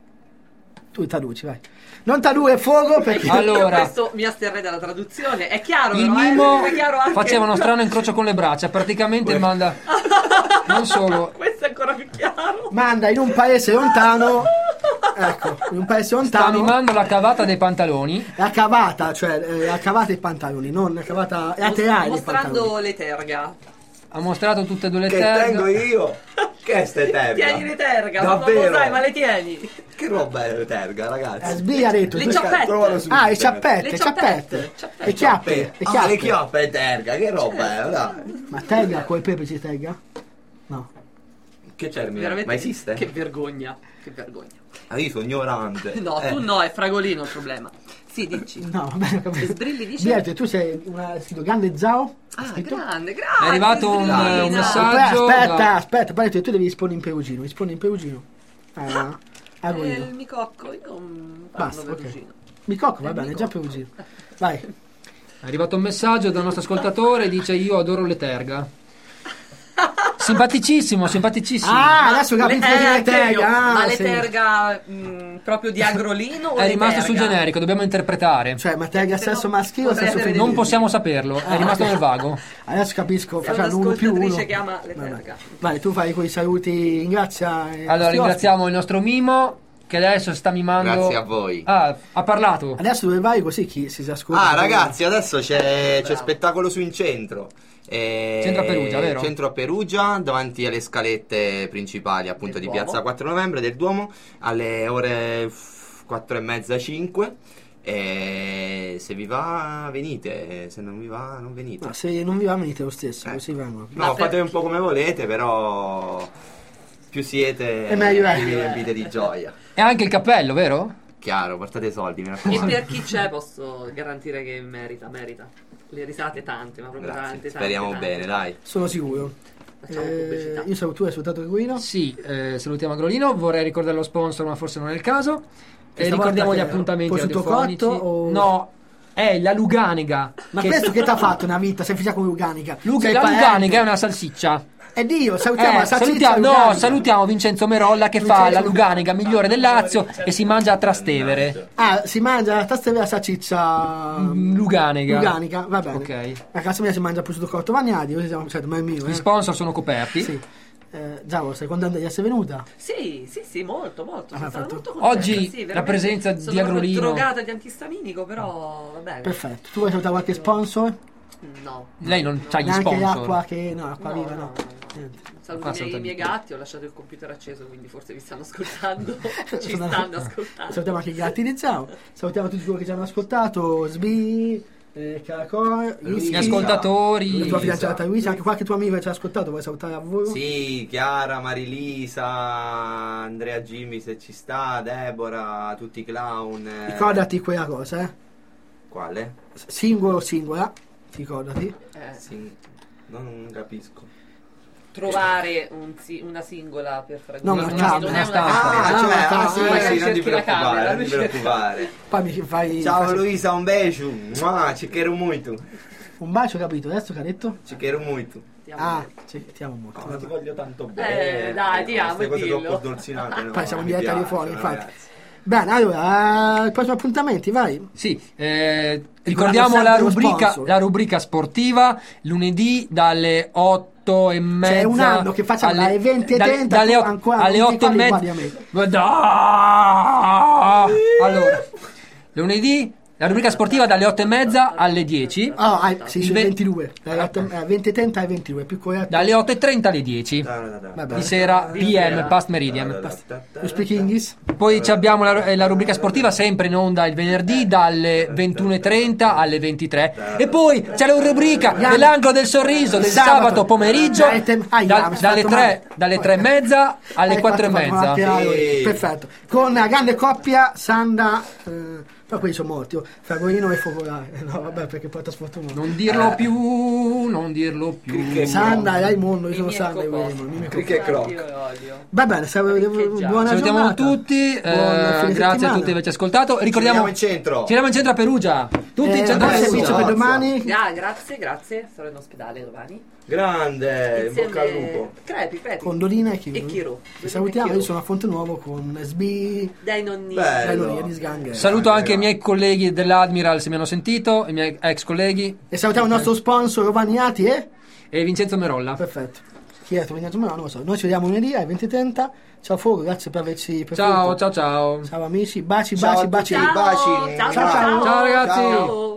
Speaker 1: Tu traduci, vai. Non traduce Fogo perché...
Speaker 2: Allora.
Speaker 4: Questo mi asterrei dalla traduzione. È chiaro,
Speaker 2: Il
Speaker 4: però, eh?
Speaker 2: mimo
Speaker 4: È chiaro anche-
Speaker 2: faceva uno strano incrocio con le braccia, praticamente manda non solo
Speaker 4: Questo è ancora più chiaro.
Speaker 1: Manda in un paese lontano, ecco, in un paese
Speaker 2: sta
Speaker 1: lontano,
Speaker 2: mimando la cavata dei pantaloni.
Speaker 1: la cavata, cioè eh, la cavata dei pantaloni, non la cavata laterale dei pantaloni.
Speaker 4: Mostrando le terga.
Speaker 2: Ha mostrato tutte e due le
Speaker 3: Che
Speaker 2: terga.
Speaker 3: tengo io? Che è ste terga?
Speaker 4: Tieni le terga, ma non lo
Speaker 3: Davvero?
Speaker 4: sai, ma le tieni.
Speaker 3: Che roba è le terga,
Speaker 1: Eh,
Speaker 3: ragazzi?
Speaker 1: sbiglia detto.
Speaker 4: Le
Speaker 1: tu-
Speaker 4: ciappette.
Speaker 3: Trovalo su
Speaker 1: Ah, le
Speaker 3: internet.
Speaker 1: ciappette,
Speaker 4: Le
Speaker 1: ciappette,
Speaker 4: ciappette, ciappette.
Speaker 1: le chiappe, le
Speaker 3: Ah,
Speaker 1: chiappe.
Speaker 3: le chiappe e terga, che roba è? Dai.
Speaker 1: Ma tega, col pepe ci tega? No.
Speaker 3: Che termine?
Speaker 4: Veramente.
Speaker 3: Ma esiste?
Speaker 4: Che vergogna. Che vergogna.
Speaker 3: Ah, io sono ignorante.
Speaker 4: No,
Speaker 3: Eh.
Speaker 4: tu no, è Fragolino il problema. Sì, dici.
Speaker 1: No, va bene, ho capito.
Speaker 4: E Sbrilli dice?
Speaker 1: Biagio, tu sei una scritto grande Zao?
Speaker 4: Ah,
Speaker 1: scritto?
Speaker 4: grande, grazie.
Speaker 2: È arrivato un-
Speaker 4: Sbrillina.
Speaker 2: un messaggio.
Speaker 1: Aspetta, aspetta,
Speaker 2: da-
Speaker 1: aspetta, poi tu devi rispondere in perugino, rispondi in perugino. Ah, a
Speaker 4: Eh,
Speaker 1: Guido.
Speaker 4: il micocco, io non parlo
Speaker 1: Basta, ok.
Speaker 4: perugino.
Speaker 1: Mi cocco, va
Speaker 4: Eh,
Speaker 1: bene,
Speaker 4: mi
Speaker 1: già
Speaker 4: cocco.
Speaker 1: perugino. Vai.
Speaker 2: È arrivato un messaggio dal nostro ascoltatore, dice io adoro le terga. Simpaticissimo, simpaticissimo.
Speaker 1: Ah, adesso capisco che
Speaker 4: Eh,
Speaker 1: le
Speaker 4: anche io.
Speaker 1: tega.
Speaker 4: Ma
Speaker 1: Ah,
Speaker 4: le
Speaker 1: sì.
Speaker 4: terga mh, proprio di agrolino o
Speaker 2: È
Speaker 4: le
Speaker 2: rimasto
Speaker 4: terga?
Speaker 2: sul generico, dobbiamo interpretare.
Speaker 1: Cioè, ma tega
Speaker 4: Se no,
Speaker 1: sesso maschile o
Speaker 4: potrei
Speaker 1: sesso
Speaker 4: avere
Speaker 1: femminile?
Speaker 2: Non possiamo saperlo, è rimasto nel vago.
Speaker 1: Adesso capisco,
Speaker 4: È
Speaker 1: facciamo uno più uno.
Speaker 4: un'ascoltatrice che ama le
Speaker 1: Vabbè.
Speaker 4: terga.
Speaker 1: Vai, tu fai quei saluti, ringrazia. eh,
Speaker 2: Allora
Speaker 1: questi
Speaker 2: ringraziamo il nostro Mimo che adesso sta mimando.
Speaker 3: Grazie a voi.
Speaker 2: Ah, ha parlato.
Speaker 1: ospiti. Adesso dove vai così chi si ascolta?
Speaker 3: Ah, ragazzi, adesso c'è, c'è spettacolo su in centro. Eh,
Speaker 2: Centro a Perugia, vero?
Speaker 3: Centro a Perugia, davanti alle scalette principali, appunto,
Speaker 4: Del
Speaker 3: di
Speaker 4: Duomo.
Speaker 3: Piazza quattro novembre del Duomo, alle ore quattro e mezza, cinque. E se vi va, venite. Se non vi va, non venite.
Speaker 1: No, se non vi va venite lo stesso,
Speaker 3: Eh.
Speaker 1: così vengono.
Speaker 3: No,
Speaker 4: Ma
Speaker 3: fate
Speaker 4: per
Speaker 3: un po' come volete, però più siete,
Speaker 1: È meglio, eh.
Speaker 3: più vi riempite di gioia.
Speaker 2: E anche il cappello, vero?
Speaker 3: Chiaro, portate soldi, mi
Speaker 4: E
Speaker 3: raccomando.
Speaker 4: per chi c'è posso garantire che merita, merita. Le risate tante, ma proprio
Speaker 3: Grazie,
Speaker 4: tante, tante.
Speaker 3: speriamo
Speaker 4: tante.
Speaker 3: bene, dai.
Speaker 1: Sono sicuro.
Speaker 4: Facciamo
Speaker 1: Eh,
Speaker 4: pubblicità.
Speaker 1: io saluto tu, hai salutato il Guino.
Speaker 2: Sì, eh, salutiamo Agrolino, vorrei ricordare lo sponsor, ma forse non è il caso. E
Speaker 1: Questa
Speaker 2: ricordiamo
Speaker 1: volta
Speaker 2: gli
Speaker 1: che-
Speaker 2: appuntamenti
Speaker 1: prosciutto
Speaker 2: radiofonici.
Speaker 1: cotto o-
Speaker 2: No, è la Luganica.
Speaker 1: Ma
Speaker 2: che-
Speaker 1: questo che ti ha fatto nella vita? Sei figliato con Luganica?
Speaker 2: Lug-
Speaker 1: Sei
Speaker 2: la
Speaker 1: parente?
Speaker 2: Luganica è una salsiccia.
Speaker 1: E Dio, salutiamo
Speaker 2: Eh,
Speaker 1: la salsiccia
Speaker 2: salutiamo, no,
Speaker 1: Luganica.
Speaker 2: salutiamo Vincenzo Merolla che fa la Luganica migliore del Lazio e si mangia a Trastevere.
Speaker 1: Ah, si mangia la tasta della salsiccia
Speaker 2: Mm, Luganica.
Speaker 1: Luganica, va bene.
Speaker 2: Ok.
Speaker 1: A casa mia si mangia prosciutto cotto Vagnati, così siamo, certo, ma è mio,
Speaker 2: Gli
Speaker 1: eh.
Speaker 2: sponsor sono coperti.
Speaker 1: Sì. Eh, Giavo, sei contento di essere venuta?
Speaker 4: Sì, sì, sì, molto, molto.
Speaker 1: Ah,
Speaker 4: Sono stata
Speaker 1: fatto.
Speaker 4: molto contenta,
Speaker 2: Oggi
Speaker 4: sì,
Speaker 2: la
Speaker 4: veramente.
Speaker 2: presenza di
Speaker 4: Sono proprio
Speaker 2: Agrolino.
Speaker 4: drogata di antistaminico, però va bene.
Speaker 1: Perfetto. Tu vuoi salutare qualche sponsor?
Speaker 4: No.
Speaker 2: Lei non c'ha gli
Speaker 1: Neanche
Speaker 2: sponsor.
Speaker 1: l'acqua che... No, acqua
Speaker 4: No,
Speaker 1: viva,
Speaker 4: no,
Speaker 1: no.
Speaker 4: no, no.
Speaker 1: Niente.
Speaker 4: Saluto
Speaker 2: Qua
Speaker 4: i miei,
Speaker 2: saluta
Speaker 4: i miei
Speaker 2: di-
Speaker 4: gatti, ho lasciato il computer acceso, quindi forse vi stanno ascoltando. Ci
Speaker 1: Sono-
Speaker 4: stanno ascoltando.
Speaker 1: Salutiamo anche i gatti di Zao. Salutiamo tutti quelli che ci hanno ascoltato. Sbi, eh, Caracol,
Speaker 2: Gli
Speaker 1: Ischi,
Speaker 2: ascoltatori.
Speaker 1: la tua fidanzata Luisa, anche qualche tuo amico che ci ha ascoltato, vuoi salutare a voi?
Speaker 3: Sì, Chiara, Marilisa, Andrea Jimmy se ci sta, Deborah, tutti i clown. eh.
Speaker 1: Ricordati quella cosa, eh.
Speaker 3: Quale?
Speaker 1: Singolo o singola, ricordati.
Speaker 4: Eh,
Speaker 3: Sì, non capisco.
Speaker 4: trovare un si- una singola per
Speaker 1: No,
Speaker 4: fragmentare.
Speaker 1: una camera,
Speaker 4: non è
Speaker 2: una
Speaker 4: una
Speaker 2: stanza.
Speaker 3: Ah,
Speaker 1: Ah,
Speaker 3: cioè,
Speaker 1: ah,
Speaker 3: ah, sì,
Speaker 1: sì,
Speaker 3: sì, non ti
Speaker 4: cerchi la
Speaker 3: preoccupare,
Speaker 4: camera,
Speaker 3: non ti
Speaker 4: lui cerca-
Speaker 3: preoccupare.
Speaker 1: Poi mi fai...
Speaker 3: Ciao
Speaker 1: fai-
Speaker 3: Luisa, un bacio. Mua, ci chiedo molto.
Speaker 1: Un bacio, capito? Adesso che ha detto?
Speaker 3: Ci chiedo molto.
Speaker 4: Andiamo
Speaker 1: Ah,
Speaker 4: bene.
Speaker 1: ci ti amo molto.
Speaker 3: No, ti voglio tanto
Speaker 4: Eh,
Speaker 3: bene.
Speaker 4: dai, ti amo,
Speaker 3: Queste cose
Speaker 4: dillo.
Speaker 3: troppo dolcinate. no,
Speaker 1: Poi siamo in
Speaker 3: mi
Speaker 1: diretta di
Speaker 3: piacciono,
Speaker 1: fuori, infatti.
Speaker 3: ragazzi.
Speaker 1: Bene, allora, i prossimi appuntamenti, vai.
Speaker 2: Sì, eh, ricordiamo la
Speaker 1: sempre lo
Speaker 2: rubrica,
Speaker 1: sponsor.
Speaker 2: la rubrica sportiva lunedì dalle otto e mezza.
Speaker 1: C'è un anno che facciamo dalle venti e
Speaker 2: dalle-
Speaker 1: trenta,
Speaker 2: dalle
Speaker 1: tu
Speaker 2: ot-
Speaker 1: ancora
Speaker 2: alle
Speaker 1: non ti
Speaker 2: otto e
Speaker 1: guardi,
Speaker 2: mezza.
Speaker 1: guardi a me.
Speaker 2: Ma da- Allora, lunedì La rubrica sportiva dalle otto e mezza alle dieci.
Speaker 1: Ah, ah, sì,
Speaker 2: Il
Speaker 1: sul
Speaker 2: ve-
Speaker 1: ventidue. Dalle otto- eh, venti e trenta alle ventidue, più corretto.
Speaker 2: Dalle otto e trenta alle dieci.
Speaker 1: Vabbè.
Speaker 2: Di sera P M, past meridian.
Speaker 1: You speak English?
Speaker 2: Poi ci abbiamo la, eh, la rubrica sportiva sempre in onda il venerdì dalle ventuno e trenta alle ventitré. E poi c'è la rubrica dell'angolo del sorriso del
Speaker 1: Sabato.
Speaker 2: sabato pomeriggio
Speaker 1: Dalle te- ah,
Speaker 2: da-
Speaker 1: mi sono
Speaker 2: dalle
Speaker 1: fatto
Speaker 2: tre
Speaker 1: male.
Speaker 2: dalle tre e mezza alle
Speaker 1: Hai
Speaker 2: quattro e
Speaker 1: fatto- fatto
Speaker 2: mezza.
Speaker 1: male, perfetto. Con la grande coppia Sanda, eh, però quelli sono morti, oh, Fragorino e Focolare. No, vabbè, perché porta sfortuna.
Speaker 2: Non dirlo più, non dirlo più.
Speaker 1: Sanda e Raimondo, io sono
Speaker 4: Miei
Speaker 1: Sanda e
Speaker 4: cocò.
Speaker 1: Raimondo. Mimmi
Speaker 3: Cric
Speaker 1: Cocò.
Speaker 3: e croc.
Speaker 4: Io lo odio.
Speaker 1: Va bene, salve-
Speaker 4: Riccheggiato.
Speaker 1: buona
Speaker 2: Salutiamo
Speaker 1: giornata.
Speaker 2: tutti, eh,
Speaker 1: Buon fine
Speaker 2: grazie a
Speaker 1: settimana.
Speaker 2: tutti per averci ascoltato.
Speaker 3: Ci
Speaker 2: Ricordiamo,
Speaker 3: vediamo in centro.
Speaker 2: ci vediamo in centro a Perugia. Tutti
Speaker 1: Eh,
Speaker 2: in centro a
Speaker 1: buon servizio
Speaker 2: Perugia.
Speaker 1: per domani.
Speaker 4: Ah, grazie, grazie. Sarò in ospedale domani.
Speaker 3: Grande, in
Speaker 4: Insieme-
Speaker 3: bocca al lupo.
Speaker 4: Crepi, crepi.
Speaker 1: Con Dorina e Chiro.
Speaker 4: E Chiro.
Speaker 1: Ci salutiamo, io sono a Fonte Nuovo con S B
Speaker 4: Dai nonni.
Speaker 3: Beh.
Speaker 1: Bello, di Sgangher.
Speaker 2: Saluto anche i miei colleghi dell'Admiral se mi hanno sentito, i miei ex colleghi
Speaker 1: E salutiamo il nostro sponsor Rovaniati e...
Speaker 2: e Vincenzo Merolla.
Speaker 1: Perfetto. Chi è Rovaniati? No, non lo so. Noi ci vediamo lunedì alle venti e trenta. Ciao Fogo, grazie per averci preferito.
Speaker 2: Ciao, ciao, ciao.
Speaker 1: Ciao amici, baci,
Speaker 3: Ciao
Speaker 1: baci,
Speaker 3: a
Speaker 1: baci.
Speaker 3: tutti.
Speaker 4: Ciao,
Speaker 3: Baci.
Speaker 4: ciao, ciao,
Speaker 1: Ciao,
Speaker 4: ciao.
Speaker 2: ciao, ragazzi.
Speaker 4: Ciao.